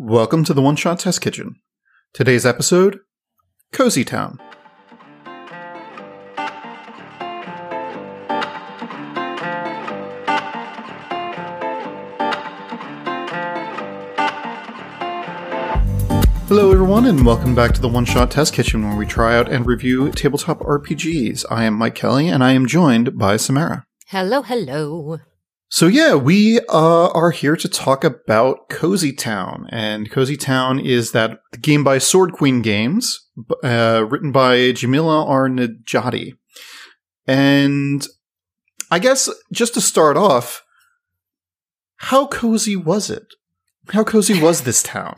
Welcome to the One Shot Test Kitchen. Today's episode, Cozy Town. Hello everyone, and welcome back to the One Shot Test Kitchen, where we try out and review tabletop RPGs. I am Mike Kelly, and I am joined by Samara. Hello, hello. So yeah, we are here to talk about Cozy Town, and Cozy Town is the game by Sword Queen Games, written by Jamila R. Najati. And I guess just to start off, how cozy was it? How cozy was this town?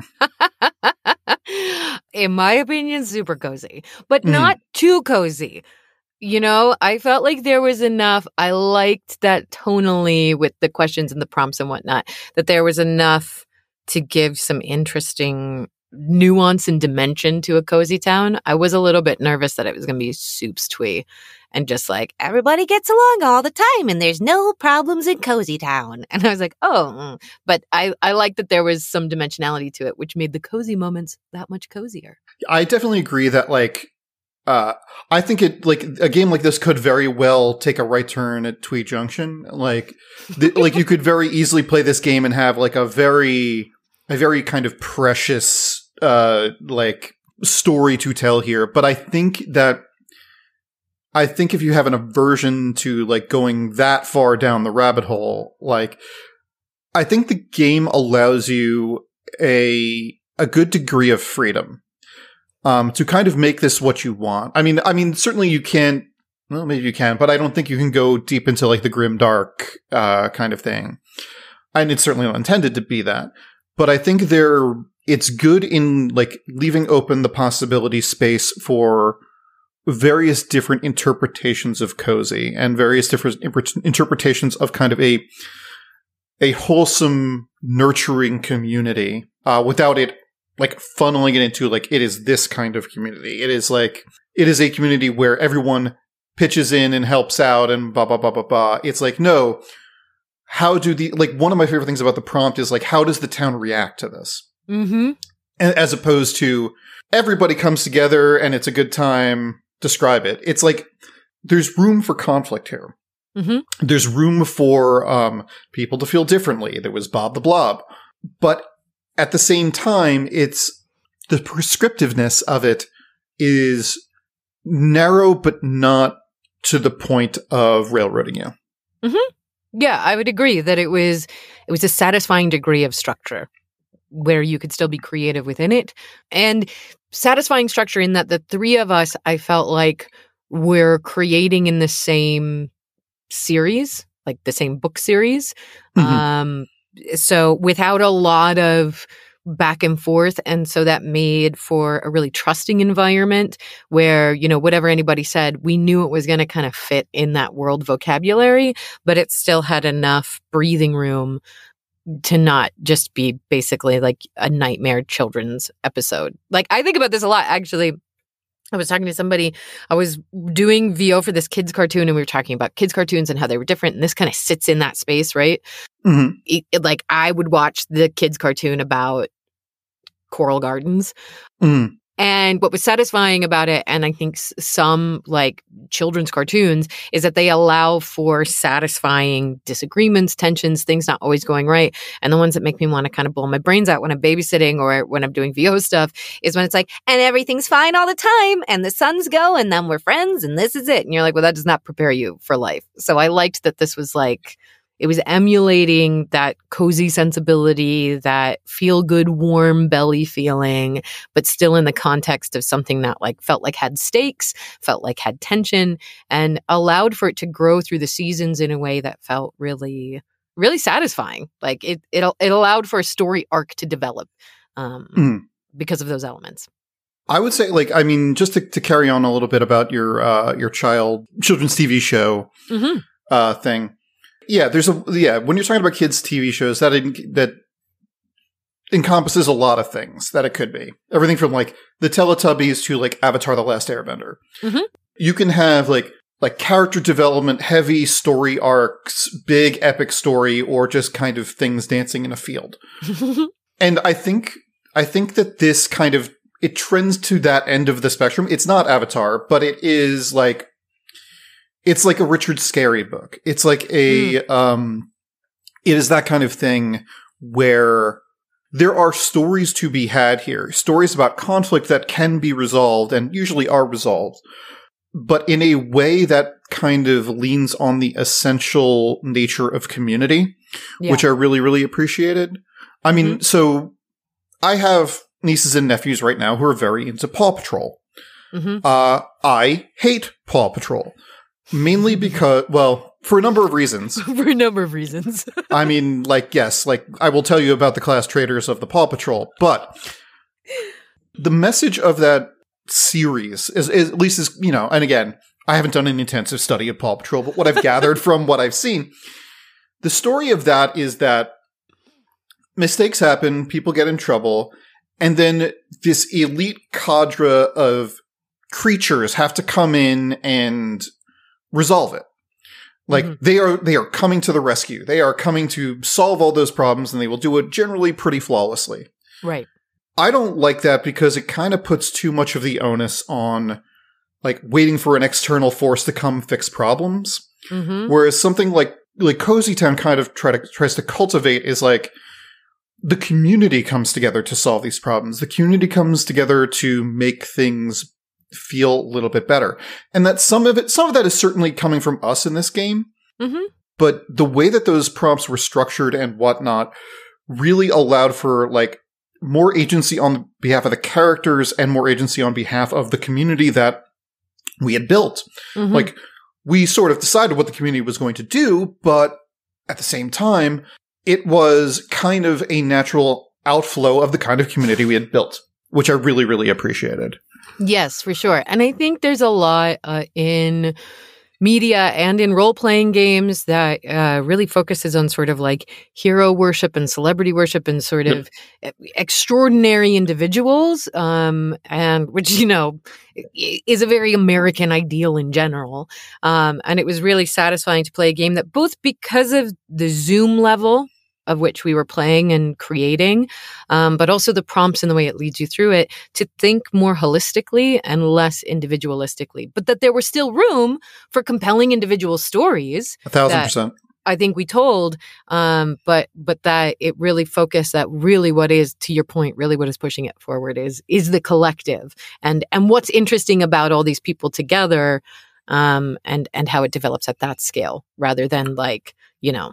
In my opinion, super cozy, but not too cozy. You know, I felt like there was enough. I liked that tonally with the questions and the prompts and whatnot, that there was enough to give some interesting nuance and dimension to a cozy town. I was a little bit nervous that it was going to be soups twee and just like, everybody gets along all the time and there's no problems in Cozy Town. And I was like, but I like that there was some dimensionality to it, which made the cozy moments that much cozier. I definitely agree that I think a game like this could very well take a right turn at Twee Junction. You could very easily play this game and have like a very kind of precious story to tell here. But I think if you have an aversion to like going that far down the rabbit hole, I think the game allows you a good degree of freedom. To kind of make this what you want. I mean, certainly you can't. Well, maybe you can, but I don't think you can go deep into like the grim dark kind of thing. And it's certainly not intended to be that. But I think it's good in like leaving open the possibility space for various different interpretations of cozy and various different interpretations of kind of a wholesome, nurturing community without it like funneling it into like it is this kind of community. It is a community where everyone pitches in and helps out and blah blah blah blah blah. It's like, no, how do one of my favorite things about the prompt is like, how does the town react to this? Mm-hmm. As opposed to everybody comes together and it's a good time. Describe it. It's like there's room for conflict here. Mm-hmm. There's room for people to feel differently. There was Bob the Blob, but at the same time, it's the prescriptiveness of it is narrow, but not to the point of railroading you. Mm-hmm. Yeah, I would agree that it was a satisfying degree of structure where you could still be creative within it, and satisfying structure in that the three of us, I felt like, were creating in the same series, like the same book series. Mm-hmm. So without a lot of back and forth. And so that made for a really trusting environment where, you know, whatever anybody said, we knew it was going to kind of fit in that world vocabulary, but it still had enough breathing room to not just be basically like a nightmare children's episode. Like, I think about this a lot, actually. I was talking to somebody, I was doing VO for this kids cartoon, and we were talking about kids cartoons and how they were different. And this kind of sits in that space, right? Mm-hmm. Like, I would watch the kids cartoon about Coral Gardens. Mm. And what was satisfying about it, and I think some like children's cartoons, is that they allow for satisfying disagreements, tensions, things not always going right. And the ones that make me want to kind of blow my brains out when I'm babysitting or when I'm doing VO stuff is when it's like, and everything's fine all the time, and the suns go, and then we're friends, and this is it. And you're like, well, that does not prepare you for life. So I liked that this was like, it was emulating that cozy sensibility, that feel-good, warm belly feeling, but still in the context of something that like felt like had stakes, felt like had tension, and allowed for it to grow through the seasons in a way that felt really, really satisfying. Like it allowed for a story arc to develop because of those elements. I would say, like, I mean, just to carry on a little bit about your children's TV show thing. Yeah, when you're talking about kids' TV shows, that encompasses a lot of things that it could be. Everything from like the Teletubbies to like Avatar: The Last Airbender. Mm-hmm. You can have like character development, heavy story arcs, big epic story, or just kind of things dancing in a field. And I think I think that this kind of, it trends to that end of the spectrum. It's not Avatar, but it is like, it's like a Richard Scarry book. It's like it is that kind of thing where there are stories to be had here, stories about conflict that can be resolved and usually are resolved, but in a way that kind of leans on the essential nature of community, which I really, really appreciated. I mean, so I have nieces and nephews right now who are very into Paw Patrol. I hate Paw Patrol. Mainly because, well, for a number of reasons. For a number of reasons. I mean, like, yes, like, I will tell you about the class traitors of the Paw Patrol, but the message of that series is at least is, you know, and again, I haven't done an intensive study of Paw Patrol, but what I've gathered from what I've seen, the story of that is that mistakes happen, people get in trouble, and then this elite cadre of creatures have to come in and resolve it. Like they are coming to the rescue. They are coming to solve all those problems, and they will do it generally pretty flawlessly. Right. I don't like that because it kind of puts too much of the onus on like waiting for an external force to come fix problems. Whereas something like Cozy Town kind of tries to cultivate is like the community comes together to solve these problems. The community comes together to make things feel a little bit better. And that some of that is certainly coming from us in this game. But the way that those prompts were structured and whatnot really allowed for like more agency on behalf of the characters and more agency on behalf of the community that we had built. Like we sort of decided what the community was going to do, but at the same time, it was kind of a natural outflow of the kind of community we had built, which I really, really appreciated. Yes, for sure. And I think there's a lot in media and in role-playing games that really focuses on sort of like hero worship and celebrity worship and sort of extraordinary individuals, and which, you know, is a very American ideal in general. And it was really satisfying to play a game that both because of the Zoom level of which we were playing and creating, but also the prompts and the way it leads you through it, to think more holistically and less individualistically. But that there was still room for compelling individual stories. 1,000%. I think we told, but that it really focused that really what is, to your point, really what is pushing it forward is the collective and what's interesting about all these people together, and how it develops at that scale rather than like, you know,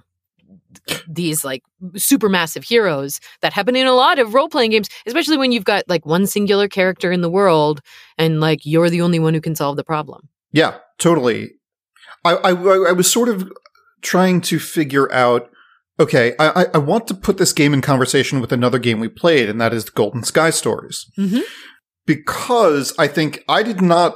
these like super massive heroes that happen in a lot of role-playing games, especially when you've got like one singular character in the world and like you're the only one who can solve the problem. Yeah, totally. I was sort of trying to figure out, okay, I want to put this game in conversation with another game we played, and that is the Golden Sky Stories. Because I think I did not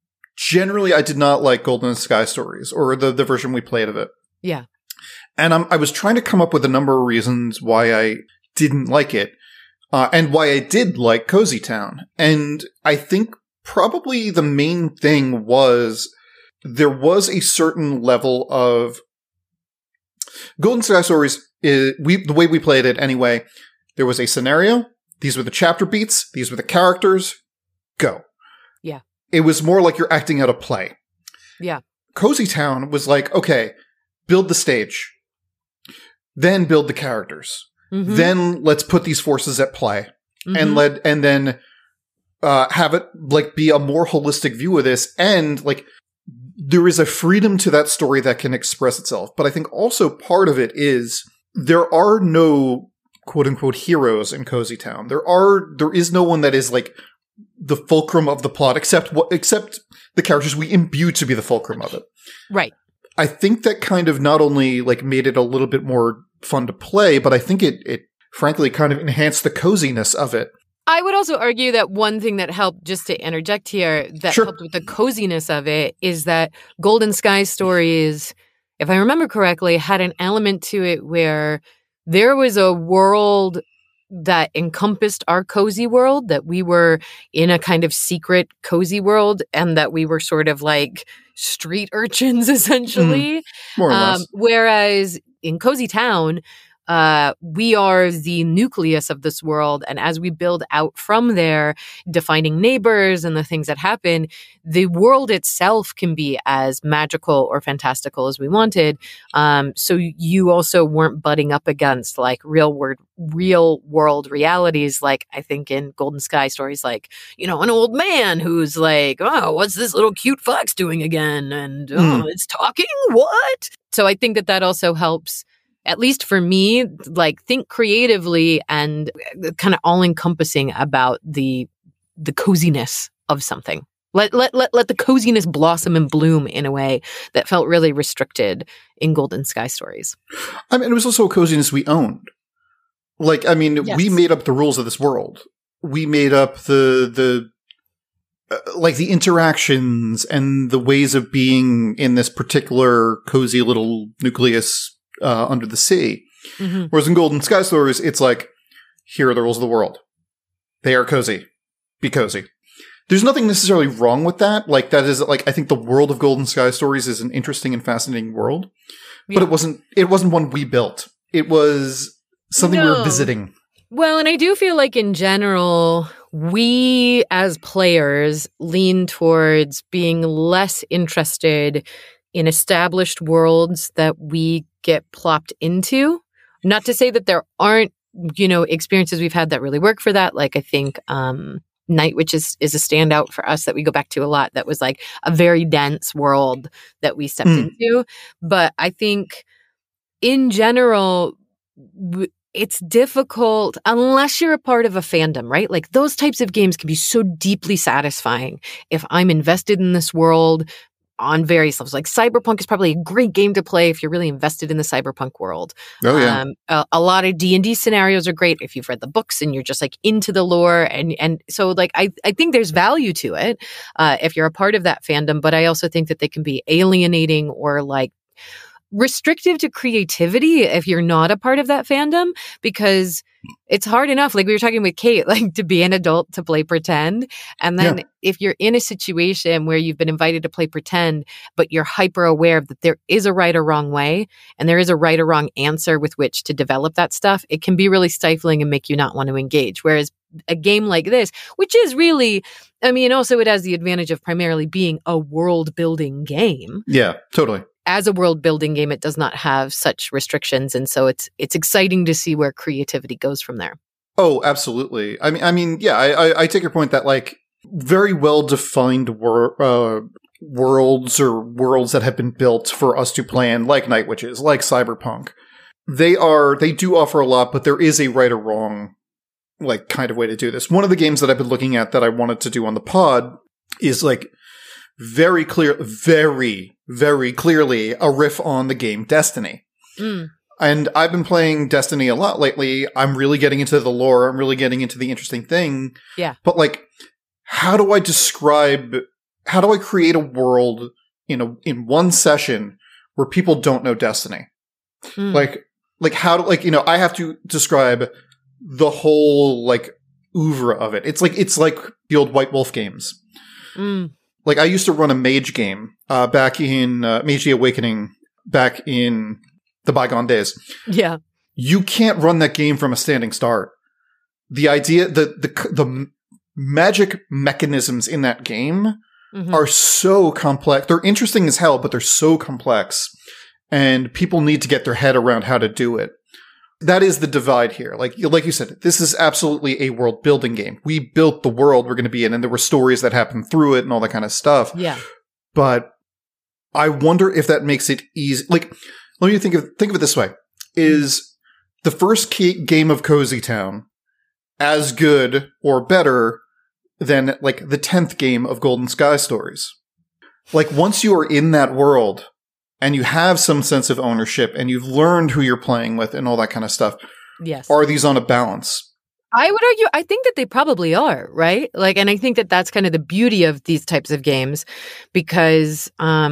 like Golden Sky Stories or the version we played of it. Yeah. And I was trying to come up with a number of reasons why I didn't like it, and why I did like Cozy Town. And I think probably the main thing was there was a certain level of Golden Sky Stories. The way we played it anyway, there was a scenario. These were the chapter beats. These were the characters. Go. Yeah. It was more like you're acting out a play. Yeah. Cozy Town was like, okay, build the stage. Then build the characters. Then let's put these forces at play, and then have it like be a more holistic view of this. And like there is a freedom to that story that can express itself. But I think also part of it is there are no quote unquote heroes in Cozy Town. There is no one that is like the fulcrum of the plot, except the characters we imbue to be the fulcrum of it. Right. I think that kind of not only like made it a little bit more fun to play, but I think it frankly kind of enhanced the coziness of it. I would also argue that one thing that helped, just to interject here, that helped with the coziness of it is that Golden Sky Stories, if I remember correctly, had an element to it where there was a world that encompassed our cozy world, that we were in a kind of secret cozy world, and that we were sort of like street urchins, essentially. More or less. Whereas in Cozy Town, we are the nucleus of this world. And as we build out from there, defining neighbors and the things that happen, the world itself can be as magical or fantastical as we wanted. So you also weren't butting up against like real world realities. Like I think in Golden Sky Stories, like, you know, an old man who's like, oh, what's this little cute fox doing again? And oh, it's talking? What? So I think that also helps, at least for me, like think creatively and kind of all encompassing about the coziness of something. Let the coziness blossom and bloom in a way that felt really restricted in Golden Sky Stories. I mean, it was also a coziness we owned. Like, I mean, Yes. We made up the rules of this world. We made up the interactions and the ways of being in this particular cozy little nucleus under the sea. Mm-hmm. Whereas in Golden Sky Stories, it's like, here are the rules of the world. They are cozy. Be cozy. There's nothing necessarily wrong with that. Like, that is, like, I think the world of Golden Sky Stories is an interesting and fascinating world. Yeah. But it wasn't one we built. It was something we were visiting. Well, and I do feel like in general, we as players lean towards being less interested in established worlds that we get plopped into. Not to say that there aren't, you know, experiences we've had that really work for that. Like I think Night Witch is a standout for us that we go back to a lot. That was like a very dense world that we stepped into. But I think in general, it's difficult unless you're a part of a fandom, right? Like those types of games can be so deeply satisfying. If I'm invested in this world on various levels, like Cyberpunk is probably a great game to play if you're really invested in the Cyberpunk world. Oh yeah. A lot of D&D scenarios are great if you've read the books and you're just like into the lore. And so like, I think there's value to it if you're a part of that fandom, but I also think that they can be alienating or like restrictive to creativity if you're not a part of that fandom, because it's hard enough, like we were talking with Kate, like to be an adult to play pretend. And then if you're in a situation where you've been invited to play pretend, but you're hyper aware that there is a right or wrong way and there is a right or wrong answer with which to develop that stuff, it can be really stifling and make you not want to engage. Whereas a game like this, which is really, I mean, also it has the advantage of primarily being a world building game. Yeah, totally. As a world building game, it does not have such restrictions. And so it's exciting to see where creativity goes from there. Oh, absolutely. I mean, yeah, I take your point that like very well defined worlds or worlds that have been built for us to play in, like Night Witches, like Cyberpunk. They do offer a lot, but there is a right or wrong like kind of way to do this. One of the games that I've been looking at that I wanted to do on the pod is like very clearly a riff on the game Destiny. And I've been playing Destiny a lot lately. I'm really getting into the lore. I'm really getting into the interesting thing. Yeah. But like, how do I create a world in one session where people don't know Destiny? Like how do, like, I have to describe the whole like oeuvre of it. It's like the old White Wolf games. Like I used to run a mage game back in Mage the Awakening back in the bygone days. Yeah. You can't run that game from a standing start. The idea, the magic mechanisms in that game are so complex. They're interesting as hell, but they're so complex. And people need to get their head around how to do it. That is the divide here. Like you said, this is absolutely a world building game. We built the world we're going to be in, and there were stories that happened through it and all that kind of stuff. Yeah. But I wonder if that makes it easy. Like, let me think of it this way. Is the first game of Cozy Town as good or better than like the 10th game of Golden Sky Stories? Like once you are in that world and you have some sense of ownership and you've learned who you're playing with and all that kind of stuff. Yes. Are these on a balance? I would argue, I think that they probably are, right? Like, and I think that that's kind of the beauty of these types of games because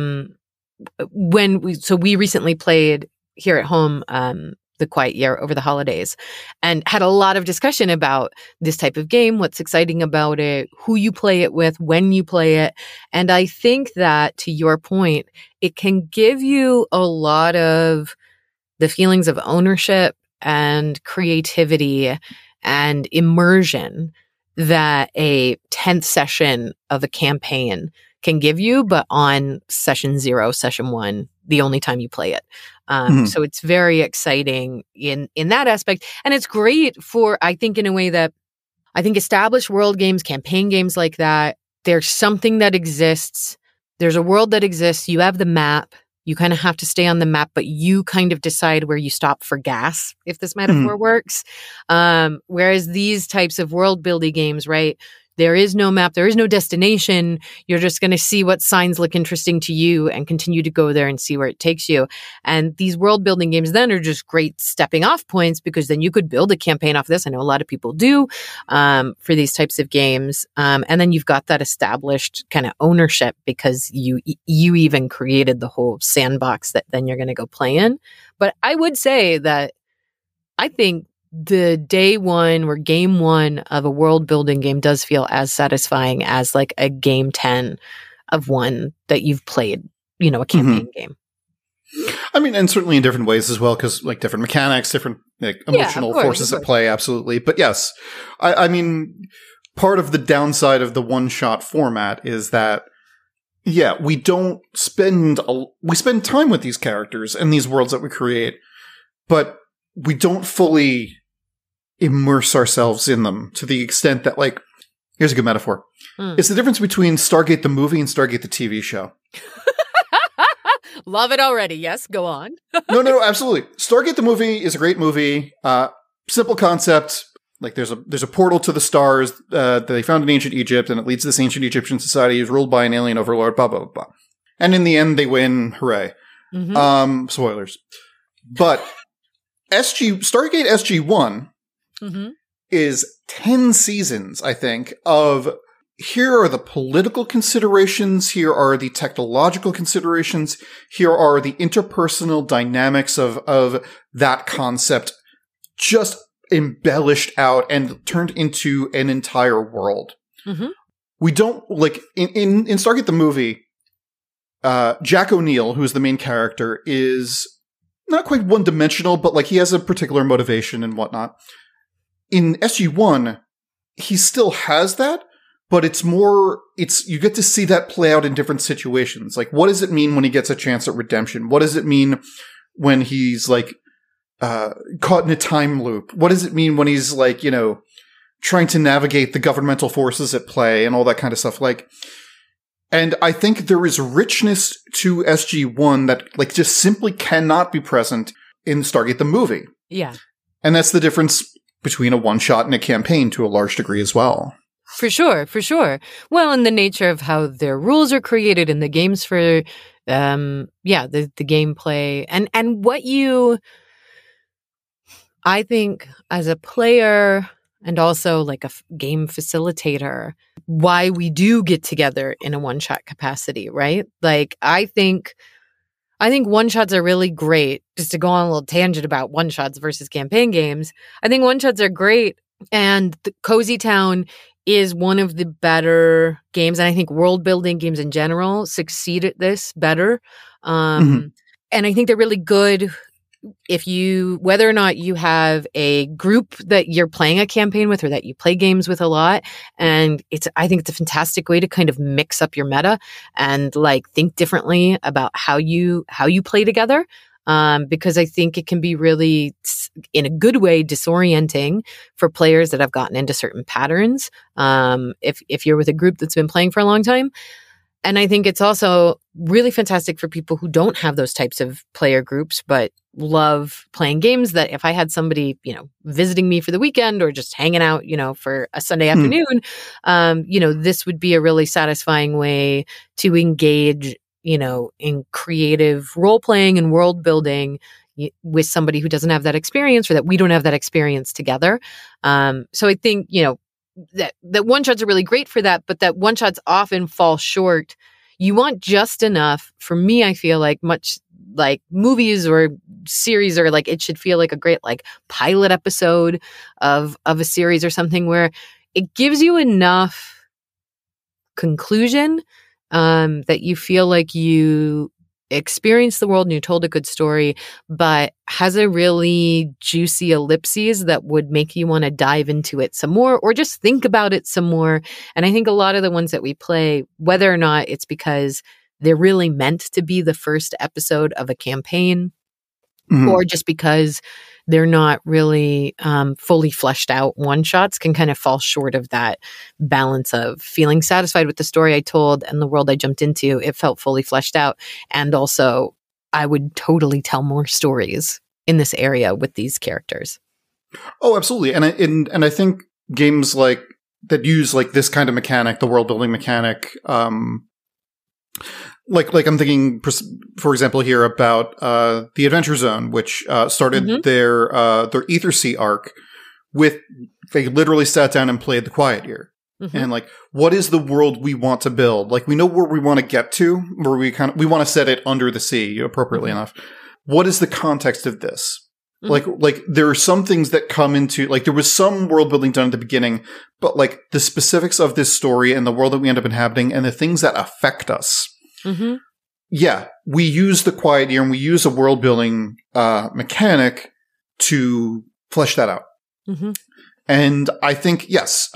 we recently played here at home The Quiet Year over the holidays and had a lot of discussion about this type of game, what's exciting about it, who you play it with, when you play it. And I think that, to your point, it can give you a lot of the feelings of ownership and creativity and immersion that a 10th session of a campaign can give you, but on session 0, session 1, the only time you play it. So it's very exciting in that aspect. And it's great for, I think, in a way that I think established world games, campaign games like that, there's something that exists. There's a world that exists. You have the map. You kind of have to stay on the map, but you kind of decide where you stop for gas, if this metaphor works. Whereas these types of world building games, right? There is no map. There is no destination. You're just going to see what signs look interesting to you and continue to go there and see where it takes you. And these world building games then are just great stepping off points, because then you could build a campaign off this. I know a lot of people do for these types of games. And then you've got that established kind of ownership, because you even created the whole sandbox that then you're going to go play in. But I would say that I think the day one or game one of a world building game does feel as satisfying as like a game 10 of one that you've played, a campaign game. I mean, and certainly in different ways as well, because like different mechanics, different like emotional forces at play. Absolutely. But yes, I mean, part of the downside of the one-shot format is that, yeah, we spend time with these characters and these worlds that we create, but we don't fully immerse ourselves in them to the extent that, like, here's a good metaphor. It's the difference between Stargate the movie and Stargate the TV show. Love it already. Yes, go on. No, absolutely. Stargate the movie is a great movie. Simple concept. Like, there's a portal to the stars that they found in ancient Egypt, and it leads to this ancient Egyptian society who's ruled by an alien overlord, blah, blah, blah, blah. And in the end, they win. Hooray. Spoilers. But Stargate SG-1 is 10 seasons, I think, of here are the political considerations, here are the technological considerations, here are the interpersonal dynamics of that concept, just embellished out and turned into an entire world. We don't, like, in Stargate the movie, Jack O'Neill, who's the main character, is not quite one-dimensional, but like he has a particular motivation and whatnot. In SG-1, he still has that, but you get to see that play out in different situations. Like, what does it mean when he gets a chance at redemption? What does it mean when he's like, caught in a time loop? What does it mean when he's like, trying to navigate the governmental forces at play and all that kind of stuff? Like, and I think there is richness to SG-1 that, like, just simply cannot be present in Stargate the movie. Yeah. And that's the difference between a one-shot and a campaign to a large degree as well. For sure. Well, and the nature of how their rules are created in the games for, the gameplay and what I think as a player and also like a game facilitator, why we do get together in a one-shot capacity, right? Like, I think one-shots are really great. Just to go on a little tangent about one-shots versus campaign games, I think one-shots are great. And the Cozy Town is one of the better games. And I think world-building games in general succeed at this better. And I think they're really good whether or not you have a group that you're playing a campaign with or that you play games with a lot. And I think it's a fantastic way to kind of mix up your meta and like think differently about how you play together. Because I think it can be really, in a good way, disorienting for players that have gotten into certain patterns. If you're with a group that's been playing for a long time. And I think it's also really fantastic for people who don't have those types of player groups, but love playing games, that if I had somebody, visiting me for the weekend or just hanging out, for a Sunday afternoon, this would be a really satisfying way to engage, in creative role playing and world building with somebody who doesn't have that experience, or that we don't have that experience together. So I think, that one-shots are really great for that, but that one-shots often fall short. You want just enough. For me, I feel like much like movies or series, or like it should feel like a great like pilot episode of a series or something, where it gives you enough conclusion that you feel like you experienced the world and you told a good story, but has a really juicy ellipses that would make you want to dive into it some more or just think about it some more. And I think a lot of the ones that we play, whether or not it's because they're really meant to be the first episode of a campaign, or just because they're not really fully fleshed out one-shots, can kind of fall short of that balance of feeling satisfied with the story I told and the world I jumped into. It felt fully fleshed out. And also, I would totally tell more stories in this area with these characters. Oh, absolutely. And I think games like that use like this kind of mechanic, the world-building mechanic, like I'm thinking, for example, here about the Adventure Zone, which started their Ethersea arc with they literally sat down and played the Quiet Year, and like, what is the world we want to build? Like, we know where we want to get to, where we want to set it under the sea appropriately enough. What is the context of this? Like there are some things that come into, like, there was some world building done at the beginning, but like the specifics of this story and the world that we end up inhabiting and the things that affect us. Yeah, we use the Quiet Year and we use a world building mechanic to flesh that out. And I think, yes,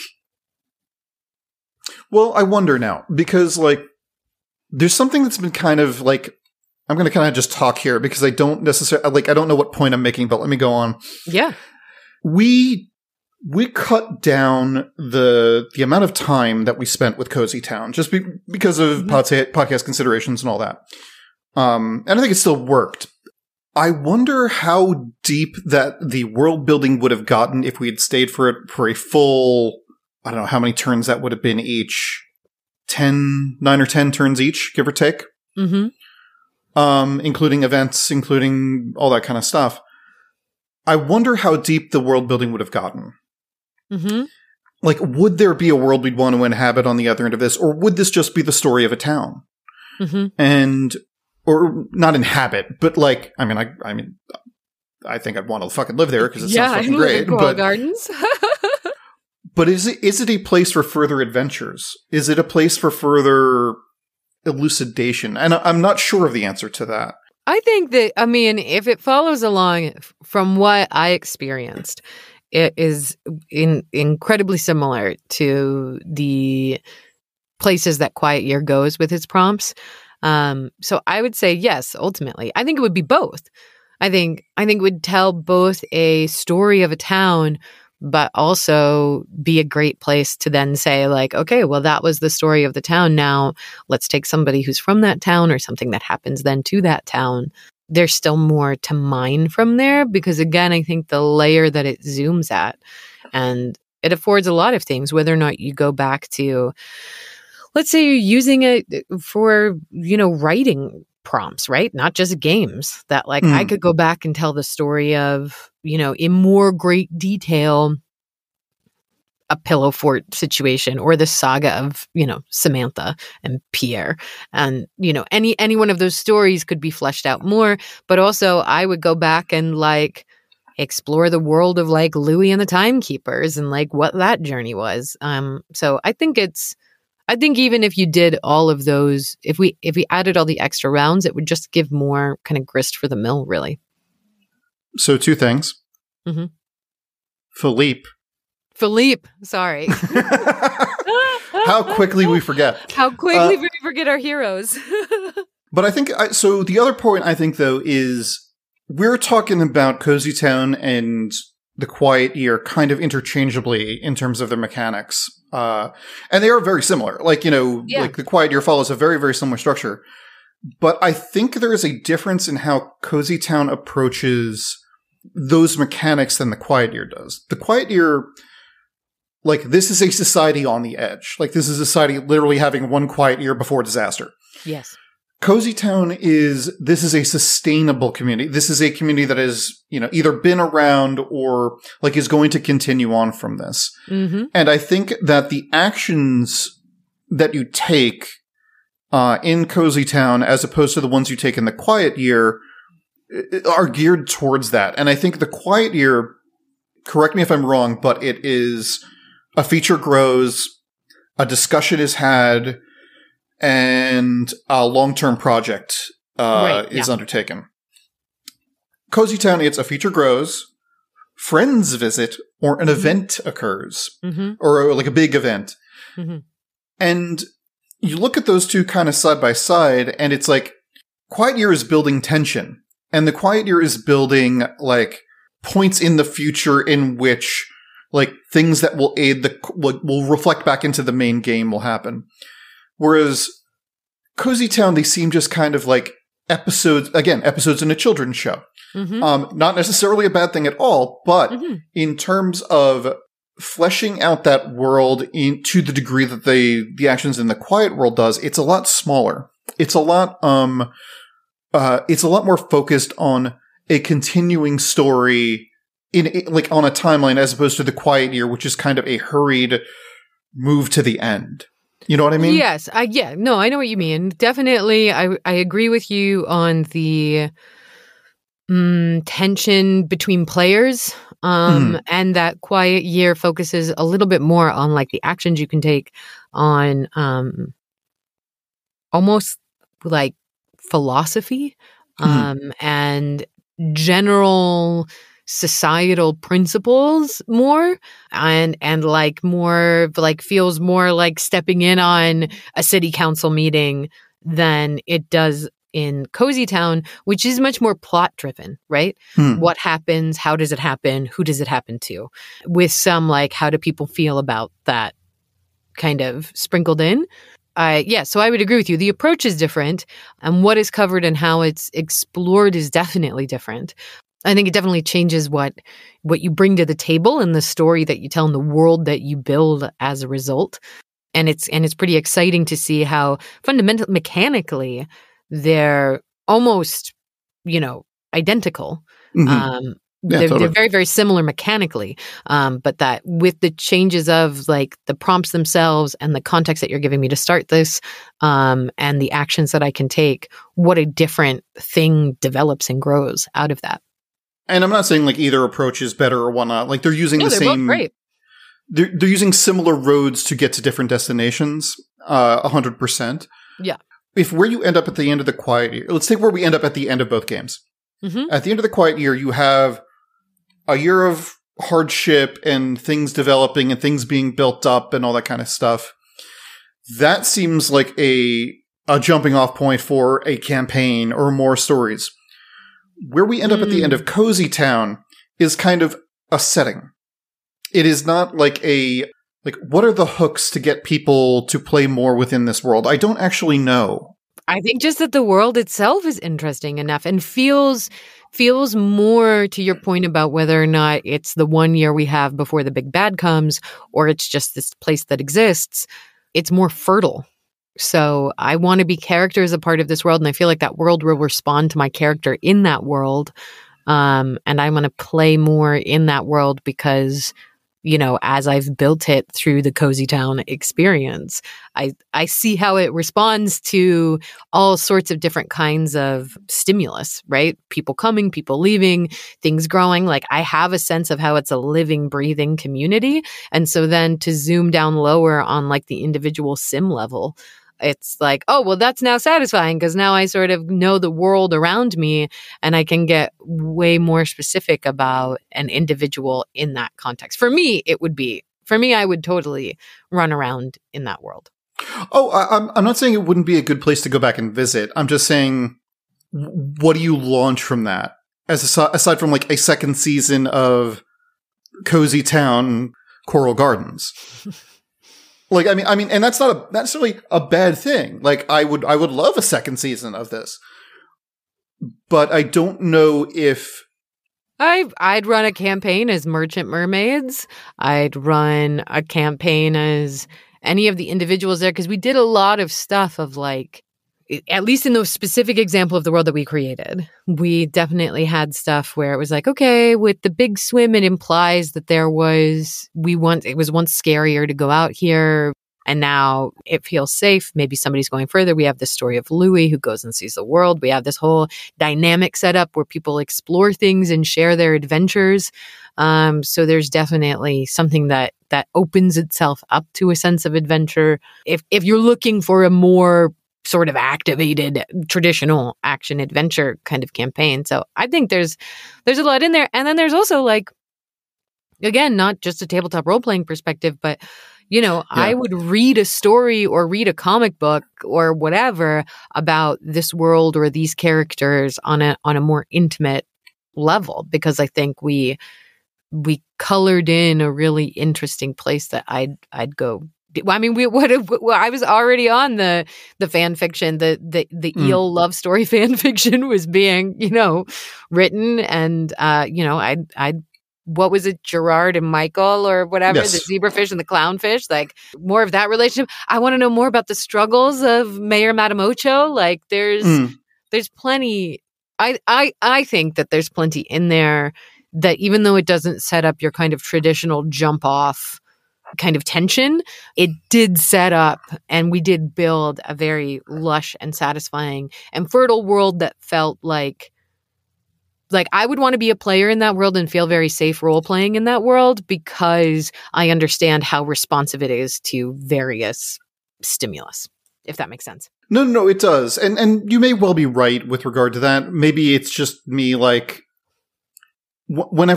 well, I wonder now, because like there's something that's been kind of like, I'm going to kind of just talk here because I don't necessarily, like, I don't know what point I'm making, but let me go on. Yeah. We cut down the amount of time that we spent with Cozy Town just because of podcast considerations and all that. And I think it still worked. I wonder how deep that the world building would have gotten if we had stayed for it for a full, I don't know how many turns that would have been each. 9 or 10 turns each, give or take. Including events, including all that kind of stuff. I wonder how deep the world building would have gotten. Like, would there be a world we'd want to inhabit on the other end of this? Or would this just be the story of a town? Or not inhabit, but like, I mean, I think I'd want to fucking live there because it sounds fucking great. But Gardens. But is it a place for further adventures? Is it a place for further elucidation? And I'm not sure of the answer to that. I think that, I mean, if it follows along from what I experienced, it is incredibly similar to the places that Quiet Year goes with its prompts. So I would say yes, ultimately. I think it would be both. I think it would tell both a story of a town, but also be a great place to then say, like, okay, well, that was the story of the town. Now let's take somebody who's from that town or something that happens then to that town. There's still more to mine from there because, again, I think the layer that it zooms at, and it affords a lot of things, whether or not you go back to, let's say you're using it for, writing prompts, right? Not just games that, like, I could go back and tell the story of, in more great detail, a Pillow Fort situation or the saga of, Samantha and Pierre. And, any one of those stories could be fleshed out more. But also I would go back and like explore the world of like Louis and the Timekeepers and like what that journey was. So I think even if you did all of those, if we added all the extra rounds, it would just give more kind of grist for the mill, really. So 2 things. Philippe, sorry. How quickly we forget. How quickly we forget our heroes. But I think, so the other point I think, though, is we're talking about Cozy Town and the Quiet Year kind of interchangeably in terms of their mechanics. And they are very similar. Like, like the Quiet Year follows a very, very similar structure. But I think there is a difference in how Cozy Town approaches those mechanics than the Quiet Year does. The Quiet Year, like, this is a society on the edge. Like, this is a society literally having one quiet year before disaster. Yes. Cozy Town this is a sustainable community. This is a community that has, either been around or like is going to continue on from this. And I think that the actions that you take in Cozy Town, as opposed to the ones you take in the Quiet Year, are geared towards that. And I think the Quiet Year, correct me if I'm wrong, but it is a feature grows, a discussion is had, and a long-term project is undertaken. Cozy Town, it's a feature grows, friends visit, or an event occurs, or like a big event. And you look at those two kind of side by side, and it's like Quiet Year is building tension, and the Quiet Year is building like points in the future in which like things that will aid will reflect back into the main game will happen. Whereas Cozy Town, they seem just kind of like episodes in a children's show. Not necessarily a bad thing at all, but in terms of fleshing out that world to the degree that the actions in the Quiet World does, it's a lot smaller. It's a lot more focused on a continuing story like on a timeline, as opposed to the Quiet Year, which is kind of a hurried move to the end. You know what I mean? Yes. I know what you mean. Definitely. I agree with you on the tension between players. And that Quiet Year focuses a little bit more on like the actions you can take on almost like philosophy and general societal principles more and like more like feels more like stepping in on a city council meeting than it does in Cozy Town, which is much more plot driven, right? What happens? How does it happen? Who does it happen to? With some like, how do people feel about that kind of sprinkled in? So I would agree with you. The approach is different, and what is covered and how it's explored is definitely different. I think it definitely changes what you bring to the table and the story that you tell and the world that you build as a result. And it's pretty exciting to see how fundamentally, mechanically, they're almost, identical. They're very, very similar mechanically, but that with the changes of like the prompts themselves and the context that you're giving me to start this, and the actions that I can take, what a different thing develops and grows out of that. And I'm not saying like either approach is better or whatnot. Like they're using the same. Both great. They're using similar roads to get to different destinations. 100%. Yeah. If where you end up at the end of the Quiet Year, let's take where we end up at the end of both games. At the end of the Quiet Year, you have a year of hardship and things developing and things being built up and all that kind of stuff. That seems like a jumping off point for a campaign or more stories. Where we end up at the end of Cozy Town is kind of a setting. It is not like what are the hooks to get people to play more within this world? I don't actually know. I think just that the world itself is interesting enough and feels more to your point about whether or not it's the 1 year we have before the big bad comes, or it's just this place that exists. It's more fertile. So I want to be characters a part of this world, and I feel like that world will respond to my character in that world. And I want to play more in that world because, as I've built it through the Cozy Town experience, I see how it responds to all sorts of different kinds of stimulus, right? People coming, people leaving, things growing. Like I have a sense of how it's a living, breathing community. And so then to zoom down lower on like the individual sim level, it's like, oh, well, that's now satisfying because now I sort of know the world around me and I can get way more specific about an individual in that context. For me, I would totally run around in that world. Oh, I'm not saying it wouldn't be a good place to go back and visit. I'm just saying, what do you launch from that? Aside from like a second season of Cozy Town Coral Gardens. Like, I mean, and that's not necessarily a bad thing. Like, I would love a second season of this, but I don't know if I'd run a campaign as Merchant Mermaids. I'd run a campaign as any of the individuals there because we did a lot of stuff of like, at least in the specific example of the world that we created, we definitely had stuff where it was like, okay, with the big swim, it implies that it was once scarier to go out here. And now it feels safe. Maybe somebody's going further. We have the story of Louis who goes and sees the world. We have this whole dynamic setup where people explore things and share their adventures. So there's definitely something that opens itself up to a sense of adventure. If you're looking for a more sort of activated traditional action adventure kind of campaign. So I think there's a lot in there. And then there's also like, again, not just a tabletop role-playing perspective, but, I would read a story or read a comic book or whatever about this world or these characters on a more intimate level, because I think we colored in a really interesting place that I'd go. I mean, I was already on the fan fiction, the eel love story fan fiction was being, written, and I'd what was it, Gerard and Michael or whatever, Yes. the zebrafish and the clownfish, like more of that relationship. I want to know more about the struggles of Mayor Madame Ocho. Like there's plenty. I think that there's plenty in there that, even though it doesn't set up your kind of traditional jump off kind of tension, it did set up, and we did build a very lush and satisfying and fertile world that felt like I would want to be a player in that world and feel very safe role playing in that world, because I understand how responsive it is to various stimulus, if that makes sense. No, it does. And you may well be right with regard to that. Maybe it's just me, like, when I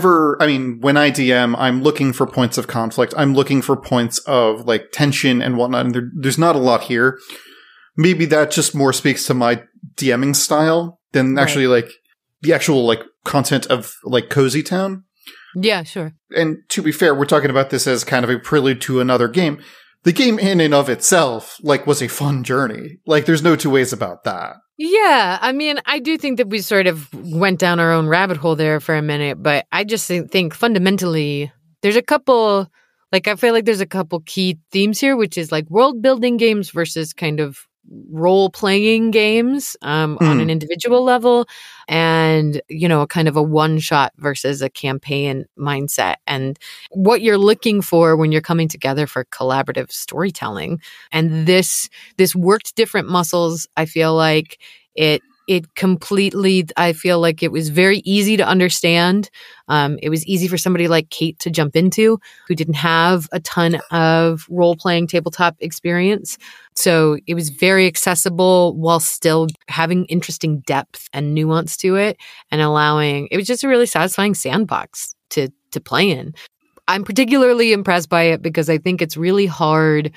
DM, I'm looking for points of conflict. I'm looking for points of, like, tension and whatnot. And there's not a lot here. Maybe that just more speaks to my DMing style than actually, like, the actual, like, content of, like, Cozy Town. Yeah, sure. And to be fair, we're talking about this as kind of a prelude to another game. The game in and of itself, like, was a fun journey. Like, there's no two ways about that. Yeah, I mean, I do think that we sort of went down our own rabbit hole there for a minute, but I just think fundamentally there's a couple, like, I feel like there's a couple key themes here, which is like world building games versus kind of role playing games on an individual level, and kind of a one shot versus a campaign mindset, and what you're looking for when you're coming together for collaborative storytelling. And this worked different muscles. I feel like it completely, I feel like it was very easy to understand. It was easy for somebody like Kate to jump into, who didn't have a ton of role-playing tabletop experience. So it was very accessible while still having interesting depth and nuance to it, and it was just a really satisfying sandbox to play in. I'm particularly impressed by it because I think it's really hard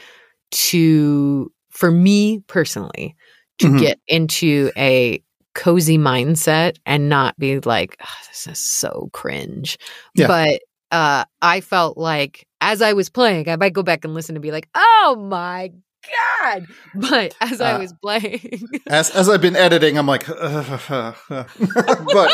for me personally, to get into a cozy mindset and not be like, oh, this is so cringe. Yeah. But I felt like as I was playing, I might go back and listen to be like, oh my God. But as I was playing. as I've been editing, I'm like, but.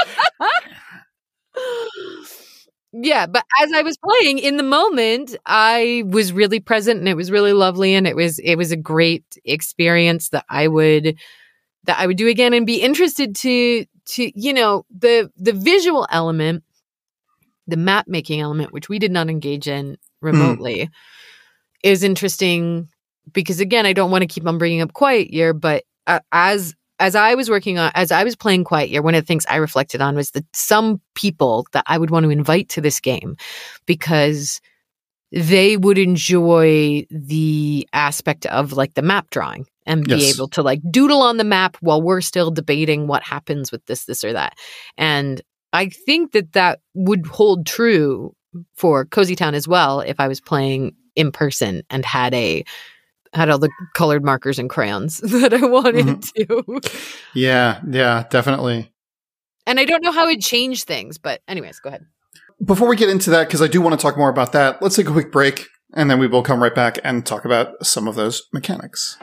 Yeah, but as I was playing in the moment, I was really present, and it was really lovely, and it was a great experience that I would do again, and be interested to the visual element, the map making element, which we did not engage in remotely, is interesting because, again, I don't want to keep on bringing up Quiet Year, but as I was playing Quiet Year, one of the things I reflected on was that some people that I would want to invite to this game, because they would enjoy the aspect of like the map drawing and be able to like doodle on the map while we're still debating what happens with this or that. And I think that would hold true for Cozy Town as well if I was playing in person and had all the colored markers and crayons that I wanted to. Yeah, definitely. And I don't know how it changed things, but anyways, go ahead. Before we get into that, because I do want to talk more about that, let's take a quick break, and then we will come right back and talk about some of those mechanics.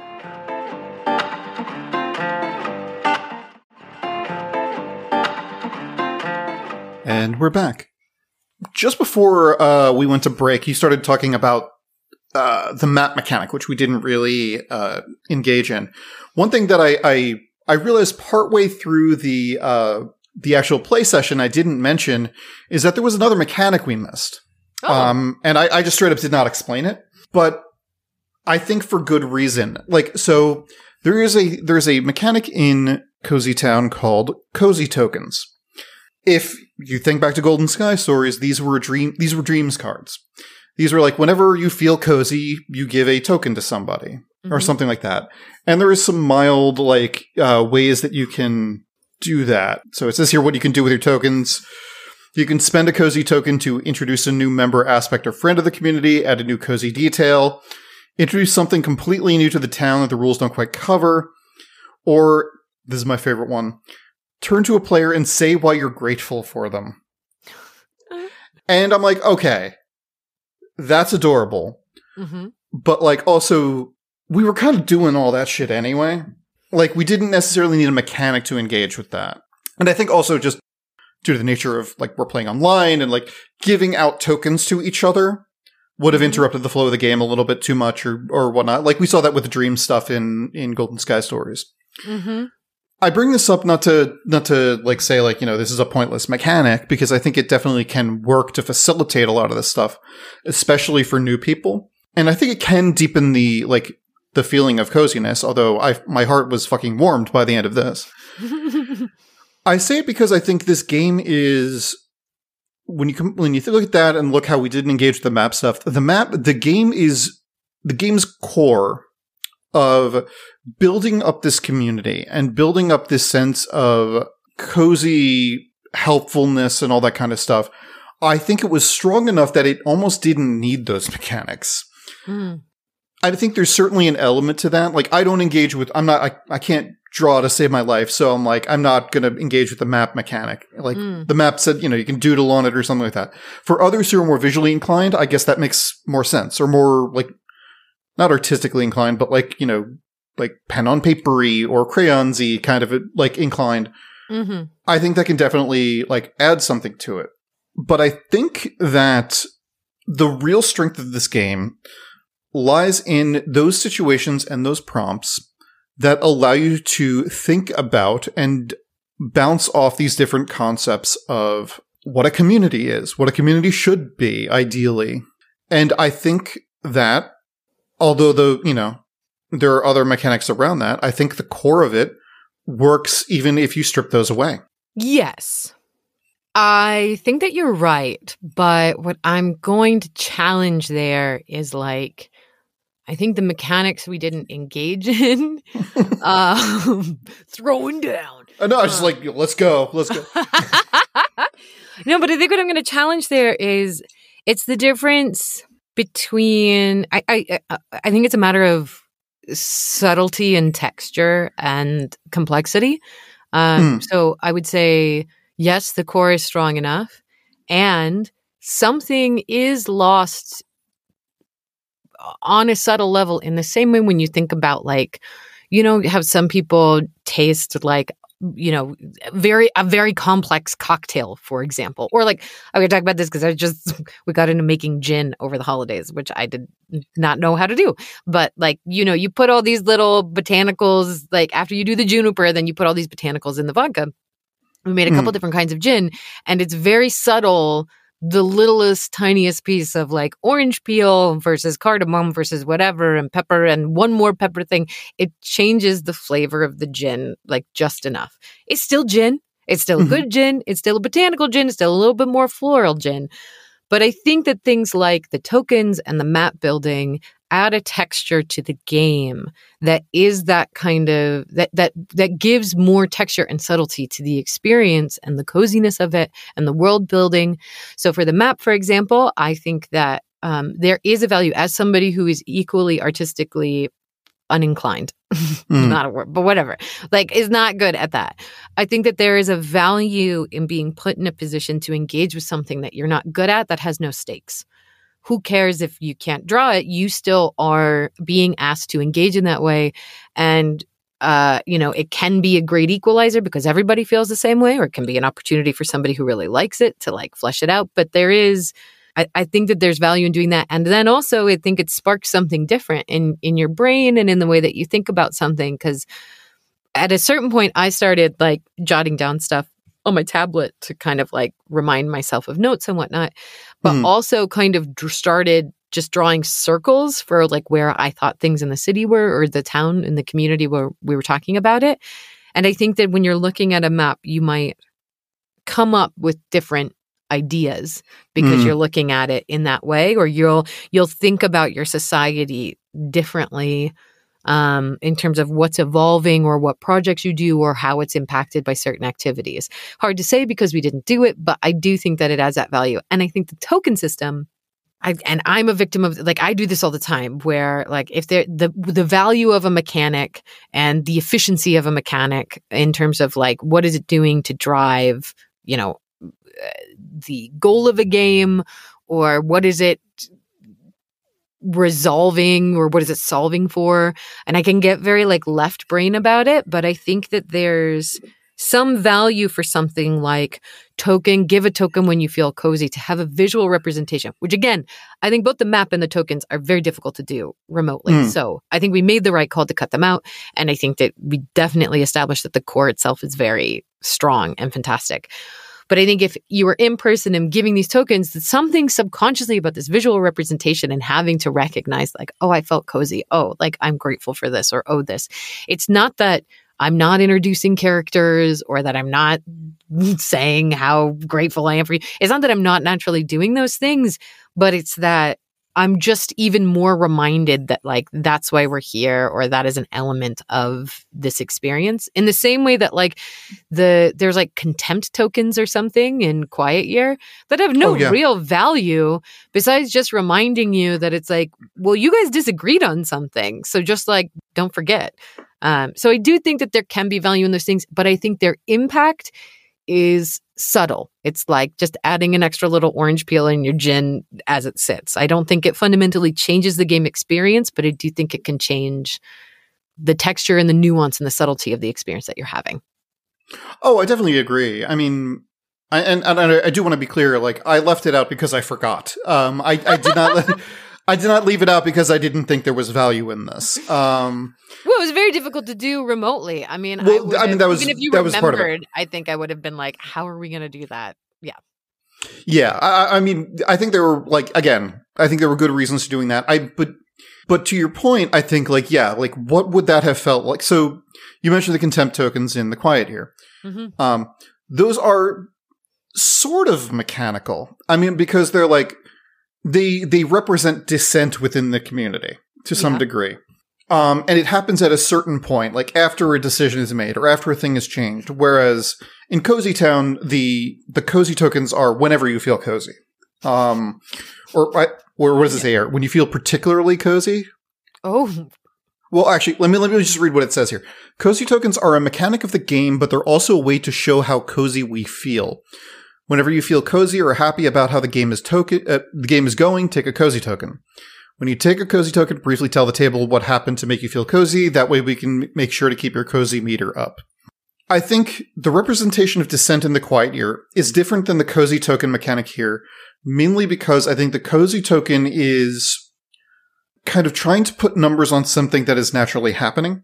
And we're back. Just before we went to break, you started talking about the map mechanic, which we didn't really engage in. One thing that I realized partway through the actual play session I didn't mention is that there was another mechanic we missed. Oh. And I just straight up did not explain it, but I think for good reason. Like, so there's a mechanic in Cozy Town called Cozy Tokens. If you think back to Golden Sky Stories, these were dreams cards. These were like, whenever you feel cozy, you give a token to somebody. or something like that. And there is some mild like ways that you can do that. So it says here what you can do with your tokens. You can spend a cozy token to introduce a new member, aspect, or friend of the community, add a new cozy detail, introduce something completely new to the town that the rules don't quite cover, or, this is my favorite one, turn to a player and say why you're grateful for them. And I'm like, okay, that's adorable. But like also, we were kind of doing all that shit anyway. Like we didn't necessarily need a mechanic to engage with that. And I think also just due to the nature of like we're playing online and like giving out tokens to each other would have interrupted the flow of the game a little bit too much or whatnot. Like we saw that with the dream stuff in Golden Sky Stories. I bring this up not to like say like, you know, this is a pointless mechanic, because I think it definitely can work to facilitate a lot of this stuff, especially for new people. And I think it can deepen the feeling of coziness, although my heart was fucking warmed by the end of this. I say it because I think this game is, when you look at that and look how we didn't engage with the map stuff, the game's core of building up this community and building up this sense of cozy helpfulness and all that kind of stuff. I think it was strong enough that it almost didn't need those mechanics. I think there's certainly an element to that. Like I don't engage with, I can't draw to save my life. So I'm like, I'm not going to engage with the map mechanic. Like the map said, you know, you can doodle on it or something like that. For others who are more visually inclined, I guess that makes more sense, or more like not artistically inclined, but like, you know, like pen on papery or crayonsy kind of like inclined. I think that can definitely like add something to it. But I think that the real strength of this game lies in those situations and those prompts that allow you to think about and bounce off these different concepts of what a community is, what a community should be, ideally. And I think that, although there are other mechanics around that, I think the core of it works even if you strip those away. Yes. I think that you're right, but what I'm going to challenge there is like, I think the mechanics we didn't engage in, throwing down. No, I was just like, let's go. No, but I think what I'm going to challenge there is it's the difference between, I think it's a matter of subtlety and texture and complexity. So I would say, yes, the core is strong enough, and something is lost on a subtle level in the same way when you think about like, you know, how some people taste like, you know, a very complex cocktail, for example. Or like, I'm going to talk about this because we got into making gin over the holidays, which I did not know how to do. But like, you know, you put all these little botanicals, like after you do the juniper, then you put all these botanicals in the vodka. We made a couple different kinds of gin, and it's very subtle. The littlest, tiniest piece of like orange peel versus cardamom versus whatever, and pepper and one more pepper thing. It changes the flavor of the gin like just enough. It's still gin. It's still a good gin. It's still a botanical gin. It's still a little bit more floral gin. But I think that things like the tokens and the map building add a texture to the game that is that kind of that gives more texture and subtlety to the experience and the coziness of it and the world building. So for the map, for example, I think that there is a value as somebody who is equally artistically uninclined, not a word, but whatever, like is not good at that. I think that there is a value in being put in a position to engage with something that you're not good at that has no stakes. Who cares if you can't draw it? You still are being asked to engage in that way. And, you know, it can be a great equalizer because everybody feels the same way, or it can be an opportunity for somebody who really likes it to like flesh it out. But there is, I think that there's value in doing that. And then also I think it sparks something different in your brain and in the way that you think about something. Because at a certain point, I started like jotting down stuff on my tablet to kind of like remind myself of notes and whatnot, but also kind of started just drawing circles for like where I thought things in the city were, or the town and the community where we were talking about it. And I think that when you're looking at a map, you might come up with different ideas because you're looking at it in that way, or you'll think about your society differently in terms of what's evolving or what projects you do or how it's impacted by certain activities. Hard to say because we didn't do it, but I do think that it adds that value. And I think the token system, I'm a victim of, like, I do this all the time where, like, if the value of a mechanic and the efficiency of a mechanic in terms of, like, what is it doing to drive, the goal of a game, or what is it resolving, or what is it solving for? And I can get very, like, left brain about it, but I think that there's some value for something like give a token when you feel cozy, to have a visual representation, which, again, I think both the map and the tokens are very difficult to do remotely. So I think we made the right call to cut them out. And I think that we definitely established that the core itself is very strong and fantastic. But I think if you were in person and giving these tokens, that something subconsciously about this visual representation and having to recognize, like, oh, I felt cozy. Oh, like, I'm grateful for this, or oh, this. It's not that I'm not introducing characters or that I'm not saying how grateful I am for you. It's not that I'm not naturally doing those things, but it's that I'm just even more reminded that, like, that's why we're here, or that is an element of this experience. In the same way that, like, there's like contempt tokens or something in Quiet Year that have no real value besides just reminding you that it's like, well, you guys disagreed on something, so just, like, don't forget. So I do think that there can be value in those things, but I think their impact is subtle. It's like just adding an extra little orange peel in your gin as it sits. I don't think it fundamentally changes the game experience, but I do think it can change the texture and the nuance and the subtlety of the experience that you're having. Oh, I definitely agree. I mean, I do want to be clear. Like, I left it out because I forgot. I did not. I did not leave it out because I didn't think there was value in this. Well, it was very difficult to do remotely. I mean, that was even if you was part of it. I think I would have been like, how are we going to do that? Yeah. Yeah. I mean, I think there were, like, again, I think there were good reasons to doing that. But to your point, I think, like, yeah, like, what would that have felt like? So you mentioned the contempt tokens in the Quiet Year. Mm-hmm. Those are sort of mechanical. I mean, because they're like, they represent dissent within the community to some degree. And it happens at a certain point, like after a decision is made or after a thing is changed. Whereas in Cozy Town, the cozy tokens are whenever you feel cozy. Or what does it say here? When you feel particularly cozy? Oh. Well, actually, let me just read what it says here. Cozy tokens are a mechanic of the game, but they're also a way to show how cozy we feel. Whenever you feel cozy or happy about how the game is going, take a cozy token. When you take a cozy token, briefly tell the table what happened to make you feel cozy. That way we can make sure to keep your cozy meter up. I think the representation of dissent in the Quiet Year is different than the cozy token mechanic here, mainly because I think the cozy token is kind of trying to put numbers on something that is naturally happening.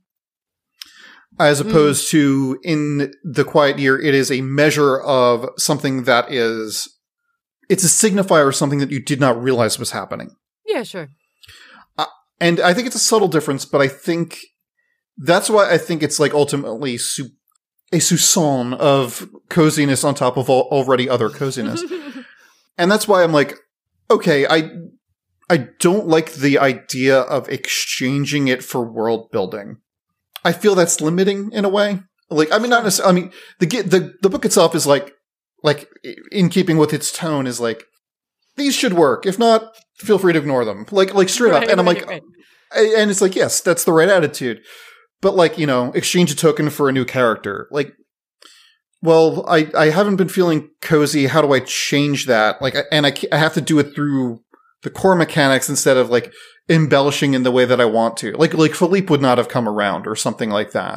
As opposed to in the Quiet Year, it is a measure of something that it's a signifier of something that you did not realize was happening. Yeah, sure. And I think it's a subtle difference, but I think that's why I think it's, like, ultimately a soupçon of coziness on top of already other coziness. And that's why I'm like, okay, I don't like the idea of exchanging it for world building. I feel that's limiting in a way. Like, I mean, not necessarily. I mean, the book itself is like in keeping with its tone, is like, these should work. If not, feel free to ignore them. Like straight up. And I'm like, and it's like, yes, that's the right attitude. But, like, exchange a token for a new character. Like, well, I haven't been feeling cozy. How do I change that? Like, and I have to do it through the core mechanics instead of, like, embellishing in the way that I want to. Like Philippe would not have come around or something like that.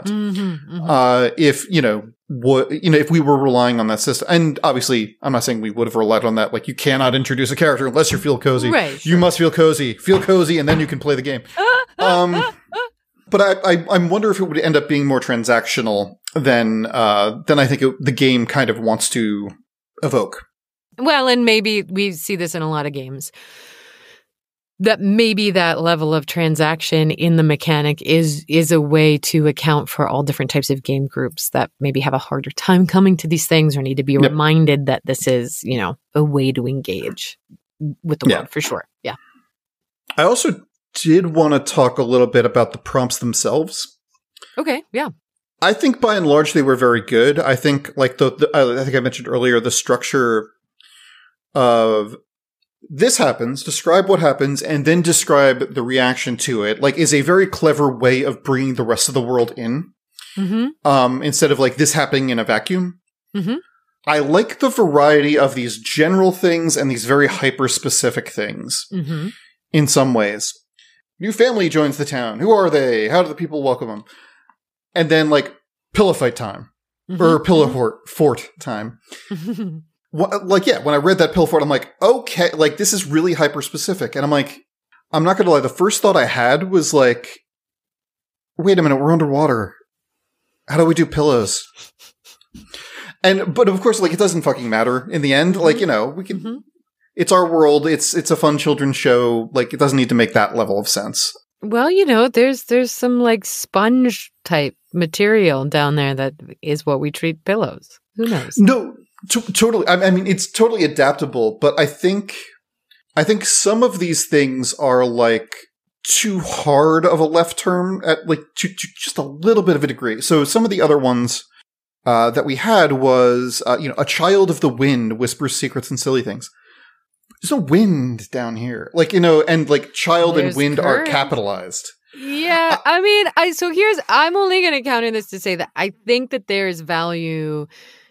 If, if we were relying on that system. And obviously, I'm not saying we would have relied on that. Like, you cannot introduce a character unless you feel cozy. Right, sure. You must feel cozy, and then you can play the game. But I wonder if it would end up being more transactional than I think the game kind of wants to evoke. Well, and maybe we see this in a lot of games. That maybe that level of transaction in the mechanic is a way to account for all different types of game groups that maybe have a harder time coming to these things or need to be reminded that this is, a way to engage with the world, for sure. Yeah. I also did want to talk a little bit about the prompts themselves. Okay, yeah. I think by and large they were very good. I think like I think I mentioned earlier, the structure of this happens, describe what happens, and then describe the reaction to it, like, is a very clever way of bringing the rest of the world in. Instead of like this happening in a vacuum. I like the variety of these general things and these very hyper-specific things in some ways. New family joins the town. Who are they? How do the people welcome them? And then, like, pillow fight time. Or pillow fort time. Like, yeah, when I read that pillow fort, I'm like, okay, like, this is really hyper-specific. And I'm like, I'm not gonna lie, the first thought I had was like, wait a minute, we're underwater. How do we do pillows? But of course, like, it doesn't fucking matter in the end. Like, you know, we can, it's our world. It's a fun children's show. Like, it doesn't need to make that level of sense. Well, you know, there's some like sponge type material down there that is what we treat pillows. Who knows? No, totally. I mean, it's totally adaptable, but I think some of these things are like too hard of a left turn at like to just a little bit of a degree. So some of the other ones that we had was, you know, a child of the wind whispers secrets and silly things. There's no wind down here. Like, you know, and like child and wind are capitalized. Yeah. I mean, I'm only going to counter this to say that I think that there's value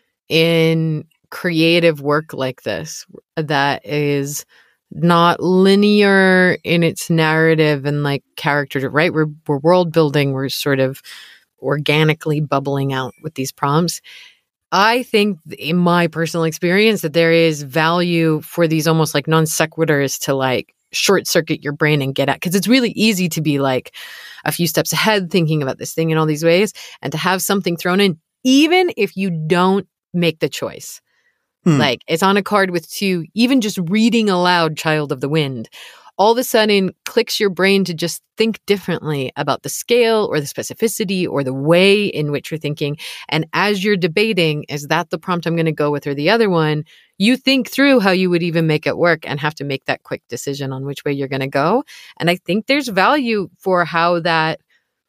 in creative work like this that is not linear in its narrative and like character, right? We're world building. We're sort of organically bubbling out with these prompts. I think in my personal experience that there is value for these almost like non sequiturs to like short circuit your brain and get at, because it's really easy to be like a few steps ahead thinking about this thing in all these ways, and to have something thrown in, even if you don't make the choice. Like, it's on a card with two, even just reading aloud Child of the Wind, all of a sudden clicks your brain to just think differently about the scale or the specificity or the way in which you're thinking. And as you're debating, is that the prompt I'm going to go with or the other one? You think through how you would even make it work and have to make that quick decision on which way you're going to go. And I think there's value for how that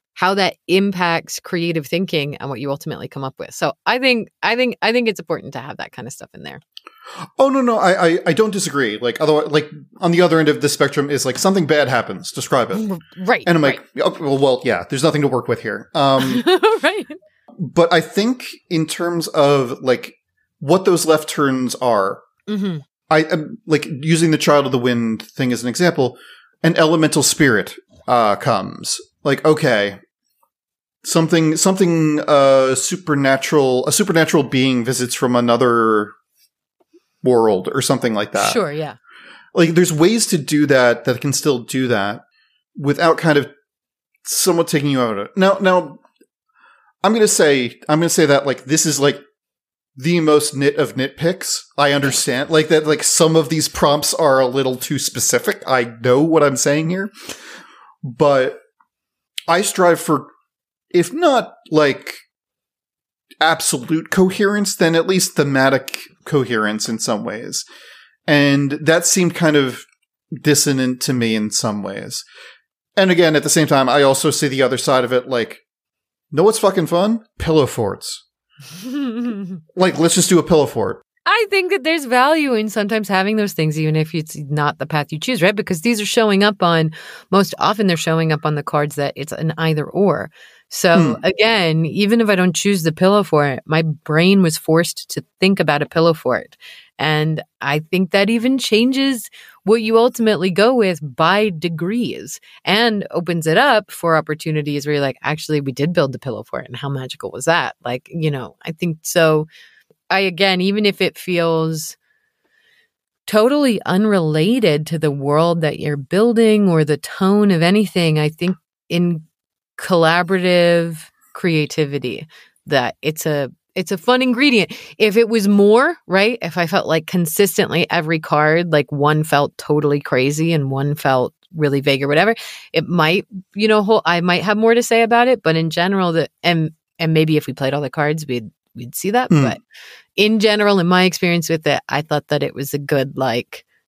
impacts creative thinking and what you ultimately come up with. So I think it's important to have that kind of stuff in there. Oh, no, I don't disagree. Like, otherwise, like, on the other end of the spectrum is like something bad happens. Describe it. Right. And I'm like, okay, well, yeah, there's nothing to work with here. Right. But I think in terms of like what those left turns are, I am like using the Child of the Wind thing as an example. An elemental spirit comes. Like, okay, something a supernatural being visits from another world or something like that. Sure, yeah. Like, there's ways to do that can still do that without kind of somewhat taking you out of it. Now, I'm gonna say that like this is like the most nit of nitpicks. I understand like that. Like, some of these prompts are a little too specific. I know what I'm saying here, but I strive for, if not like absolute coherence, then at least thematic coherence in some ways. And that seemed kind of dissonant to me in some ways. And again, at the same time, I also see the other side of it, like, know what's fucking fun? Pillow forts. Like, let's just do a pillow fort. I think that there's value in sometimes having those things, even if it's not the path you choose, right? Because these are showing up most often they're showing up on the cards that it's an either or. So again, even if I don't choose the pillow fort, my brain was forced to think about a pillow fort. And I think that even changes what you ultimately go with by degrees and opens it up for opportunities where you're like, actually, we did build the pillow fort, and how magical was that? Like, you know, I think so. Even if it feels totally unrelated to the world that you're building or the tone of anything, I think in collaborative creativity that it's a fun ingredient. If it was more, right? If I felt like consistently every card, like one felt totally crazy and one felt really vague or whatever, it might, you know, I might have more to say about it. But in general, and maybe if we played all the cards, we'd see that. But in general, in my experience with it, I thought that it was a good, like,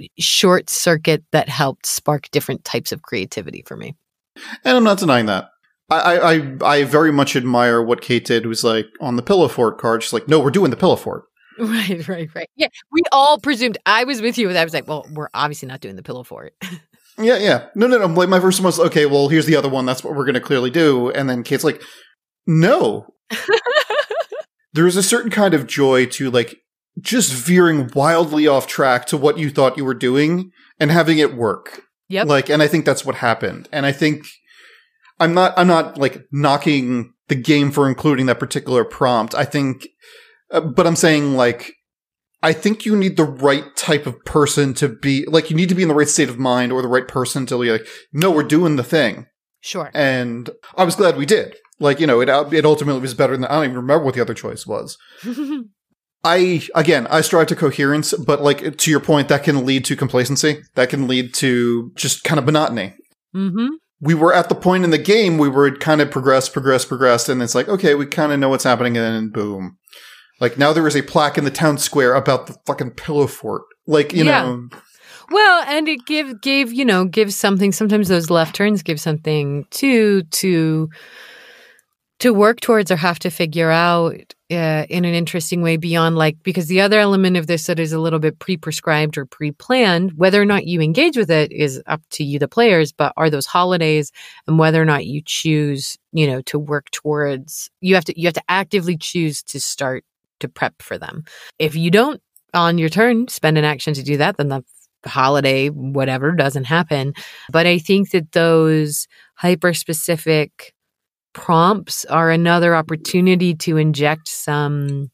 short circuit that helped spark different types of creativity for me. And I'm not denying that. I very much admire what Kate did. Was like on the Pillow Fort card. She's like, no, we're doing the Pillow Fort. Right. Yeah, we all presumed. I was with you. I was like, well, we're obviously not doing the Pillow Fort. Yeah. No. Like my first one was, okay, well, here's the other one. That's what we're going to clearly do. And then Kate's like, no. There's a certain kind of joy to like just veering wildly off track to what you thought you were doing and having it work. Yep. Like, and I think that's what happened. And I think I'm not like knocking the game for including that particular prompt. I think, but I'm saying like, I think you need the right type of person to be like, you need to be in the right state of mind or the right person to be like, no, we're doing the thing. Sure. And I was glad we did. Like, you know, it ultimately was better than, I don't even remember what the other choice was. I strive to coherence, but like to your point, that can lead to complacency. That can lead to just kind of monotony. Mm-hmm. We were at the point in the game we were kind of progressed, and it's like, okay, we kind of know what's happening, and then boom. Like now there is a plaque in the town square about the fucking Pillow Fort. Like, you know. Well, and it gives something. Sometimes those left turns give something to work towards or have to figure out in an interesting way beyond like, because the other element of this that is a little bit pre-prescribed or pre-planned, whether or not you engage with it is up to you, the players, but are those holidays and whether or not you choose, to work towards, you have to actively choose to start to prep for them. If you don't on your turn spend an action to do that, then the holiday, whatever, doesn't happen. But I think that those hyper-specific prompts are another opportunity to inject some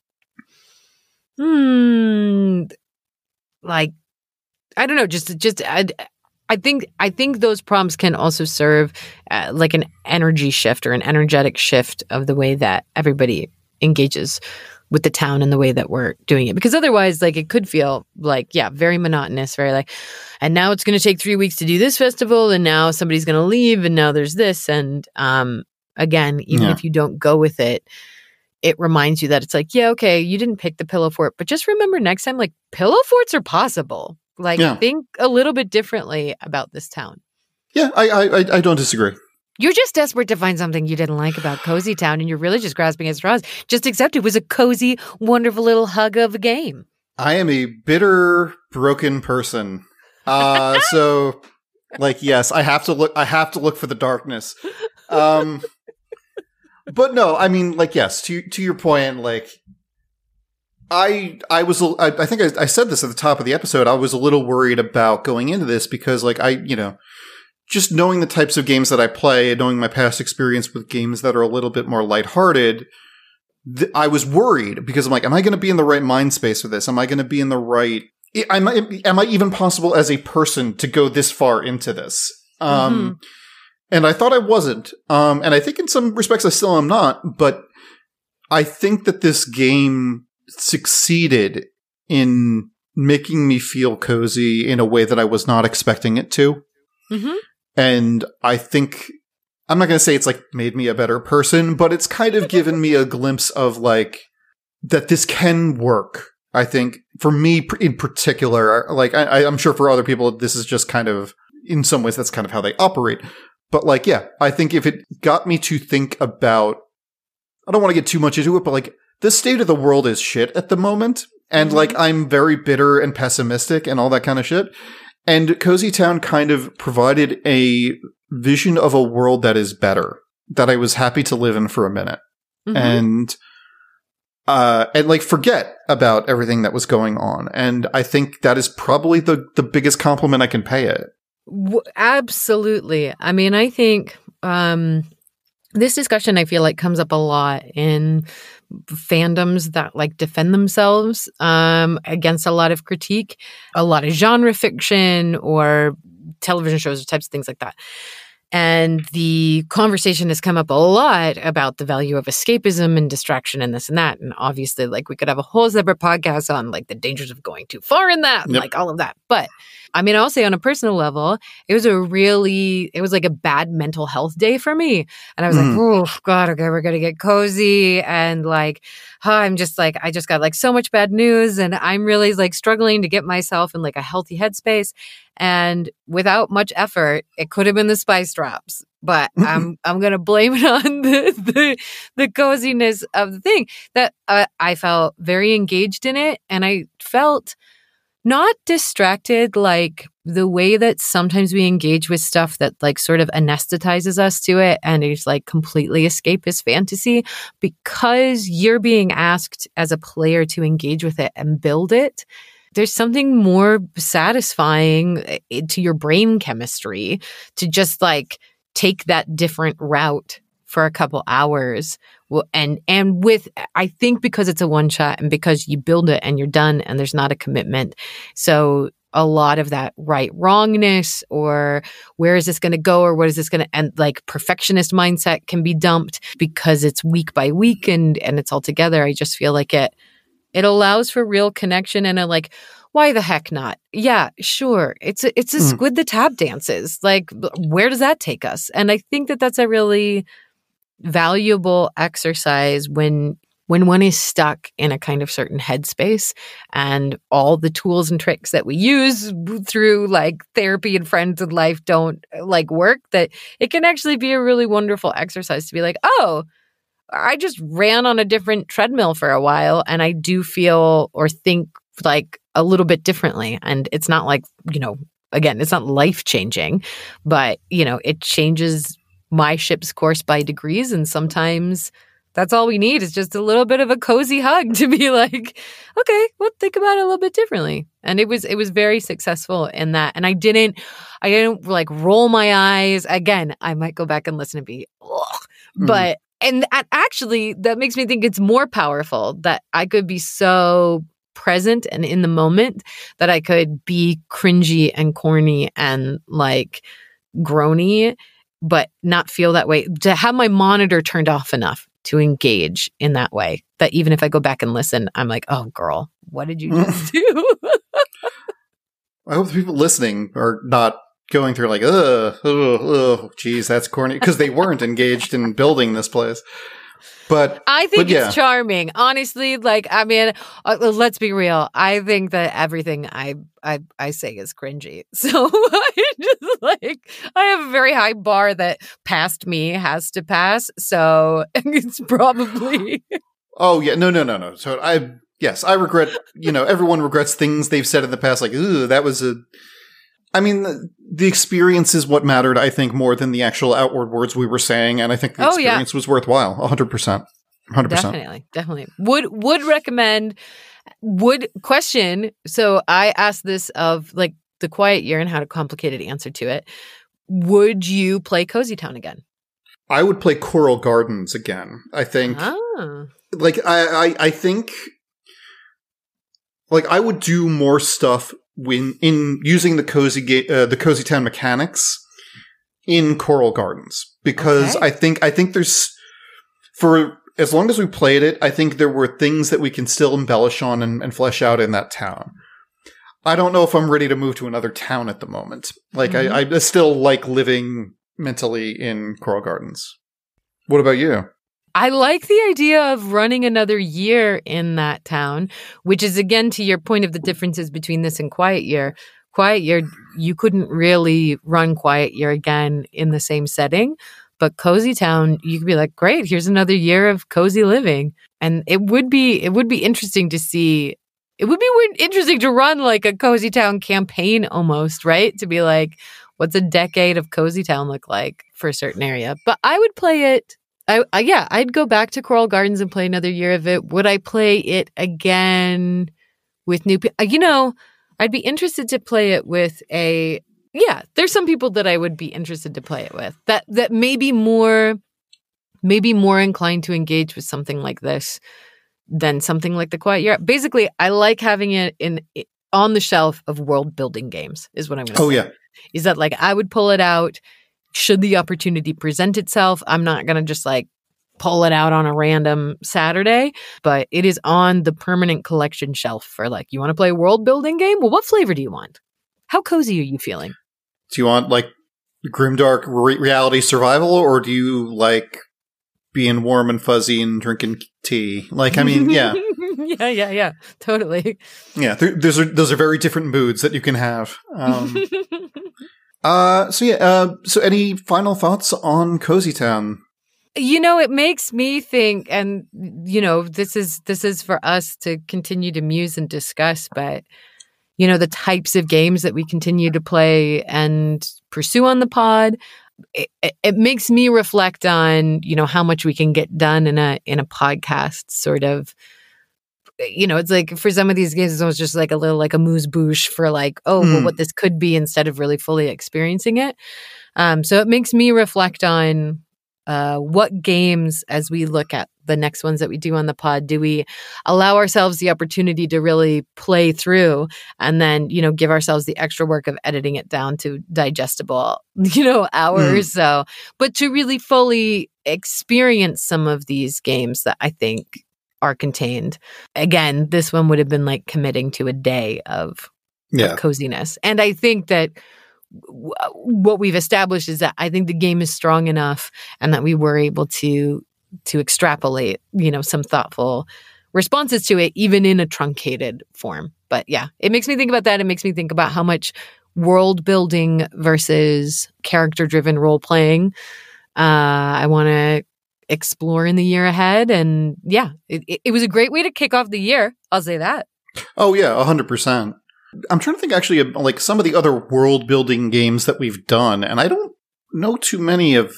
like, I don't know, I think those prompts can also serve like an energy shift or an energetic shift of the way that everybody engages with the town and the way that we're doing it. Because otherwise, like, it could feel like, very monotonous, very like, and now it's going to take 3 weeks to do this festival, and now somebody's going to leave, and now there's this. And again, even if you don't go with it, it reminds you that it's like, okay, you didn't pick the Pillow Fort, but just remember next time, like, Pillow Forts are possible. Like, think a little bit differently about this town. Yeah, I don't disagree. You're just desperate to find something you didn't like about Cozy Town, and you're really just grasping at straws. Just accept it was a cozy, wonderful little hug of a game. I am a bitter, broken person. So, like, yes, I have to look for the darkness. But no, I mean, like, yes, to your point, like, I think I said this at the top of the episode. I was a little worried about going into this because, like, just knowing the types of games that I play and knowing my past experience with games that are a little bit more lighthearted, I was worried because I'm like, am I going to be in the right mind space for this? Am I going to be in the right? Am I even possible as a person to go this far into this? And I thought I wasn't. And I think in some respects I still am not. But I think that this game succeeded in making me feel cozy in a way that I was not expecting it to. Mm-hmm. And I think, I'm not going to say it's like made me a better person, but it's kind of given me a glimpse of like, that this can work. I think for me in particular, like I'm sure for other people, this is just kind of, in some ways, that's kind of how they operate. But like, I think if it got me to think about, I don't want to get too much into it, but like the state of the world is shit at the moment. And like, I'm very bitter and pessimistic and all that kind of shit. And Cozy Town kind of provided a vision of a world that is better, that I was happy to live in for a minute. Mm-hmm. And like forget about everything that was going on. And I think that is probably the biggest compliment I can pay it. Absolutely. I mean, I think this discussion, I feel like, comes up a lot in fandoms that like defend themselves against a lot of critique, a lot of genre fiction or television shows or types of things like that. And the conversation has come up a lot about the value of escapism and distraction and this and that. And obviously, like, we could have a whole separate podcast on like the dangers of going too far in that, and Yep. like all of that. But I mean, I'll say on a personal level, it was like a bad mental health day for me. And I was like, oh God, okay, we're going to get cozy. And like, I'm just like, I just got like so much bad news, and I'm really like struggling to get myself in like a healthy headspace. And without much effort, it could have been the spice drops, but I'm gonna blame it on the coziness of the thing. That I felt very engaged in it, and I felt not distracted like the way that sometimes we engage with stuff that like sort of anesthetizes us to it and is like completely escapist fantasy, because you're being asked as a player to engage with it and build it. There's something more satisfying to your brain chemistry to just like take that different route for a couple hours. And with, I think because it's a one shot and because you build it and you're done and there's not a commitment. So a lot of that wrongness or where is this going to go or what is this going to end, like perfectionist mindset can be dumped because it's week by week and it's all together. I just feel like it allows for real connection and a like, why the heck not? Yeah, sure. It's a squid the tap dances. Like, where does that take us? And I think that that's a really valuable exercise when one is stuck in a kind of certain headspace and all the tools and tricks that we use through like therapy and friends and life don't like work, that it can actually be a really wonderful exercise to be like, oh, I just ran on a different treadmill for a while and I do feel or think like a little bit differently. And it's not like, again, it's not life-changing, but, it changes my ship's course by degrees. And sometimes that's all we need is just a little bit of a cozy hug to be like, okay, well, think about it a little bit differently. And it was very successful in that. And I didn't like roll my eyes. Again, I might go back and listen and be, but and actually, that makes me think it's more powerful that I could be so present and in the moment that I could be cringy and corny and like groany, but not feel that way. To have my monitor turned off enough to engage in that way, that even if I go back and listen, I'm like, oh, girl, what did you just do? I hope the people listening are not going through like, geez, that's corny, because they weren't engaged in building this place. But I think it's charming, honestly. Like, I mean, let's be real. I think that everything I say is cringy. So I just like, I have a very high bar that past me has to pass. So it's probably. Oh yeah, no. So I regret. Everyone regrets things they've said in the past. Like, ooh, that was a. I mean, the experience is what mattered, I think, more than the actual outward words we were saying. And I think the experience was worthwhile. 100%. 100%. Definitely. Would recommend, would question. So I asked this of like The Quiet Year and had a complicated answer to it. Would you play Cozy Town again? I would play Coral Gardens again. I think. Like, I think. Like, I would do more stuff in using the Cozy Town mechanics in Coral Gardens, because I think there's, for as long as we played it, I think there were things that we can still embellish on and flesh out in that town. I don't know if I'm ready to move to another town at the moment. Like, I still like living mentally in Coral Gardens. What about you? I like the idea of running another year in that town, which is, again, to your point of the differences between this and Quiet Year. Quiet Year, you couldn't really run Quiet Year again in the same setting. But Cozy Town, you could be like, great, here's another year of cozy living. And it would be interesting to see. It would be interesting to run like a Cozy Town campaign almost, right? To be like, what's a decade of Cozy Town look like for a certain area? But I would play it. I'd go back to Coral Gardens and play another year of it. Would I play it again with new people? I'd be interested to play it with there's some people that I would be interested to play it with that may be more inclined to engage with something like this than something like The Quiet Year. Basically, I like having it on the shelf of world building games is what I'm going to say. Oh, yeah. Is that like I would pull it out should the opportunity present itself. I'm not going to just like pull it out on a random Saturday, but it is on the permanent collection shelf for like, you want to play a world building game? Well, what flavor do you want? How cozy are you feeling? Do you want like grimdark reality survival, or do you like being warm and fuzzy and drinking tea? Like, I mean, yeah. Yeah. Totally. Yeah, those are very different moods that you can have. So any final thoughts on Cozy Town? You know, it makes me think, and you know, this is for us to continue to muse and discuss, but you know, the types of games that we continue to play and pursue on the pod, it makes me reflect on, you know, how much we can get done in a podcast sort of. You know, it's like for some of these games, it was just like a little like a moose bouche for like, well, what this could be instead of really fully experiencing it. So it makes me reflect on what games, as we look at the next ones that we do on the pod, do we allow ourselves the opportunity to really play through and then, you know, give ourselves the extra work of editing it down to digestible, you know, hours. So, but to really fully experience some of these games that I think are contained. Again, this one would have been like committing to a day of coziness. And I think that what we've established is that I think the game is strong enough and that we were able to extrapolate, you know, some thoughtful responses to it, even in a truncated form. But yeah, it makes me think about that. It makes me think about how much world building versus character driven role playing I want to explore in the year ahead. And yeah, it was a great way to kick off the year. I'll say that. Oh yeah, 100%. I'm trying to think actually of like some of the other world building games that we've done, and I don't know too many of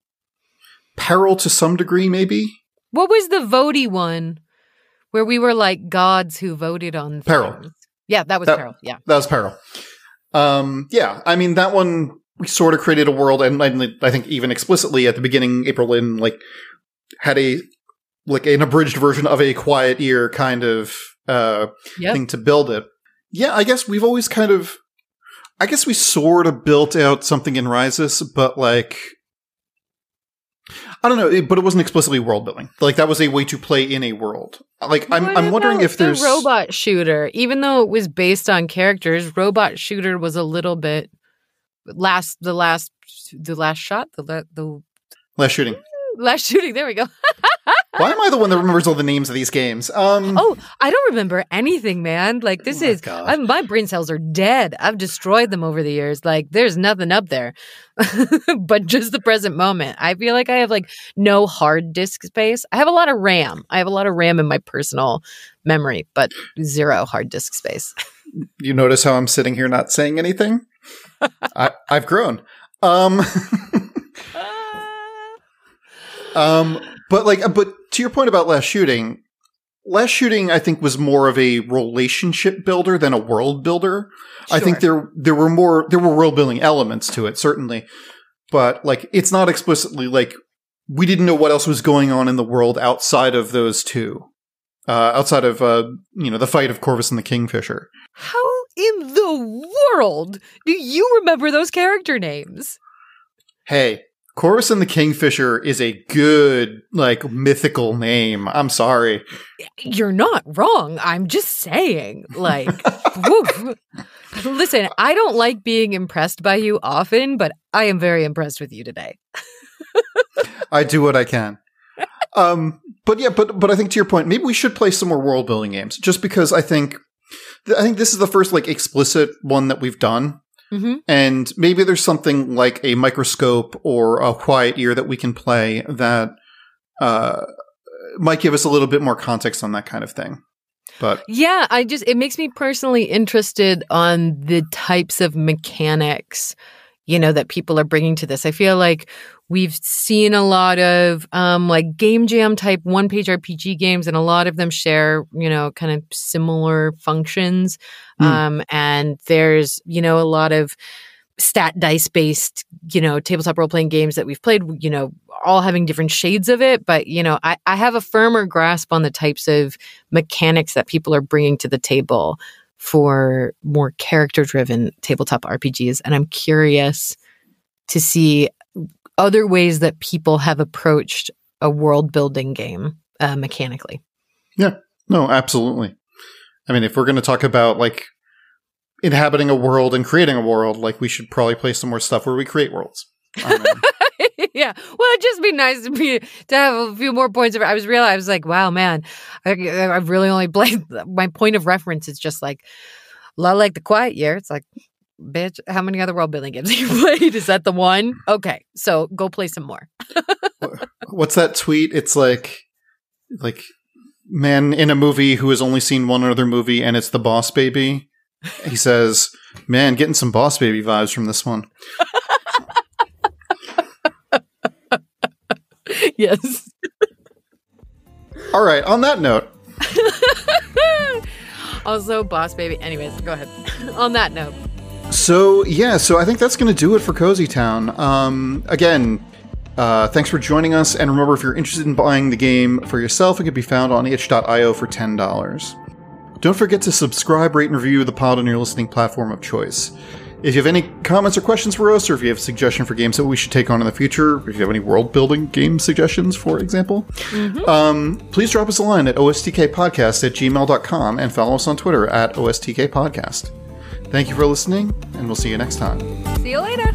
Peril to some degree, maybe. What was the Voti one where we were like gods who voted on Peril? Things? Yeah, that was Peril. Yeah, that was Peril. Yeah, I mean that one we sort of created a world, and I think even explicitly at the beginning, April Lynn like had an abridged version of a Quiet Year kind of thing to build it. Yeah, I guess we've always we sort of built out something in Rises, but like, I don't know, but it wasn't explicitly world building. Like that was a way to play in a world. Like I'm wondering if there's the Robot Shooter, even though it was based on characters, Robot Shooter was a little bit the last shooting. There we go. Why am I the one that remembers all the names of these games? I don't remember anything, man. Like my brain cells are dead. I've destroyed them over the years. Like there's nothing up there, but just the present moment. I feel like I have like no hard disk space. I have a lot of RAM. I have a lot of RAM in my personal memory, but zero hard disk space. You notice how I'm sitting here not saying anything? I've grown. But to your point about Last Shooting, I think was more of a relationship builder than a world builder. Sure. I think there were world building elements to it, certainly, but like it's not explicitly like we didn't know what else was going on in the world outside of those two, outside of the fight of Corvus and the Kingfisher. How in the world do you remember those character names? Hey. Corvus and the Kingfisher is a good, like, mythical name. I'm sorry. You're not wrong. I'm just saying. Like, woof. Listen, I don't like being impressed by you often, but I am very impressed with you today. I do what I can. But I think to your point, maybe we should play some more world building games, just because I think this is the first, like, explicit one that we've done. Mm-hmm. And maybe there's something like a Microscope or a Quiet Year that we can play that might give us a little bit more context on that kind of thing. But yeah, it makes me personally interested on the types of mechanics, that people are bringing to this. I feel like we've seen a lot of like game jam type one-page RPG games, and a lot of them share, kind of similar functions. And there's, a lot of stat dice based, tabletop role-playing games that we've played, all having different shades of it. But, I have a firmer grasp on the types of mechanics that people are bringing to the table for more character-driven tabletop RPGs. And I'm curious to see other ways that people have approached a world building game mechanically. Yeah, no, absolutely. I mean, if we're going to talk about like inhabiting a world and creating a world, like we should probably play some more stuff where we create worlds. Yeah. Well, it'd just be nice to have a few more points of. I was like, wow, man, I've really only played. My point of reference is just like a lot like The Quiet Year. It's like, bitch, how many other world building games have you played? Is that the one? Okay, so go play some more. What's that tweet? It's like man in a movie who has only seen one other movie, and it's The Boss Baby. He says, "Man, getting some Boss Baby vibes from this one." Yes. All right. On that note. Also, Boss Baby. Anyways, go ahead. On that note. So I think that's going to do it for Cozy Town. Again, thanks for joining us. And remember, if you're interested in buying the game for yourself, it can be found on itch.io for $10. Don't forget to subscribe, rate, and review the pod on your listening platform of choice. If you have any comments or questions for us, or if you have a suggestion for games that we should take on in the future, if you have any world-building game suggestions, for example, please drop us a line at ostkpodcast@gmail.com and follow us on Twitter at ostkpodcast. Thank you for listening, and we'll see you next time. See you later.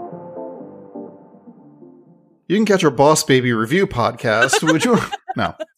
You can catch our Boss Baby review podcast, which no.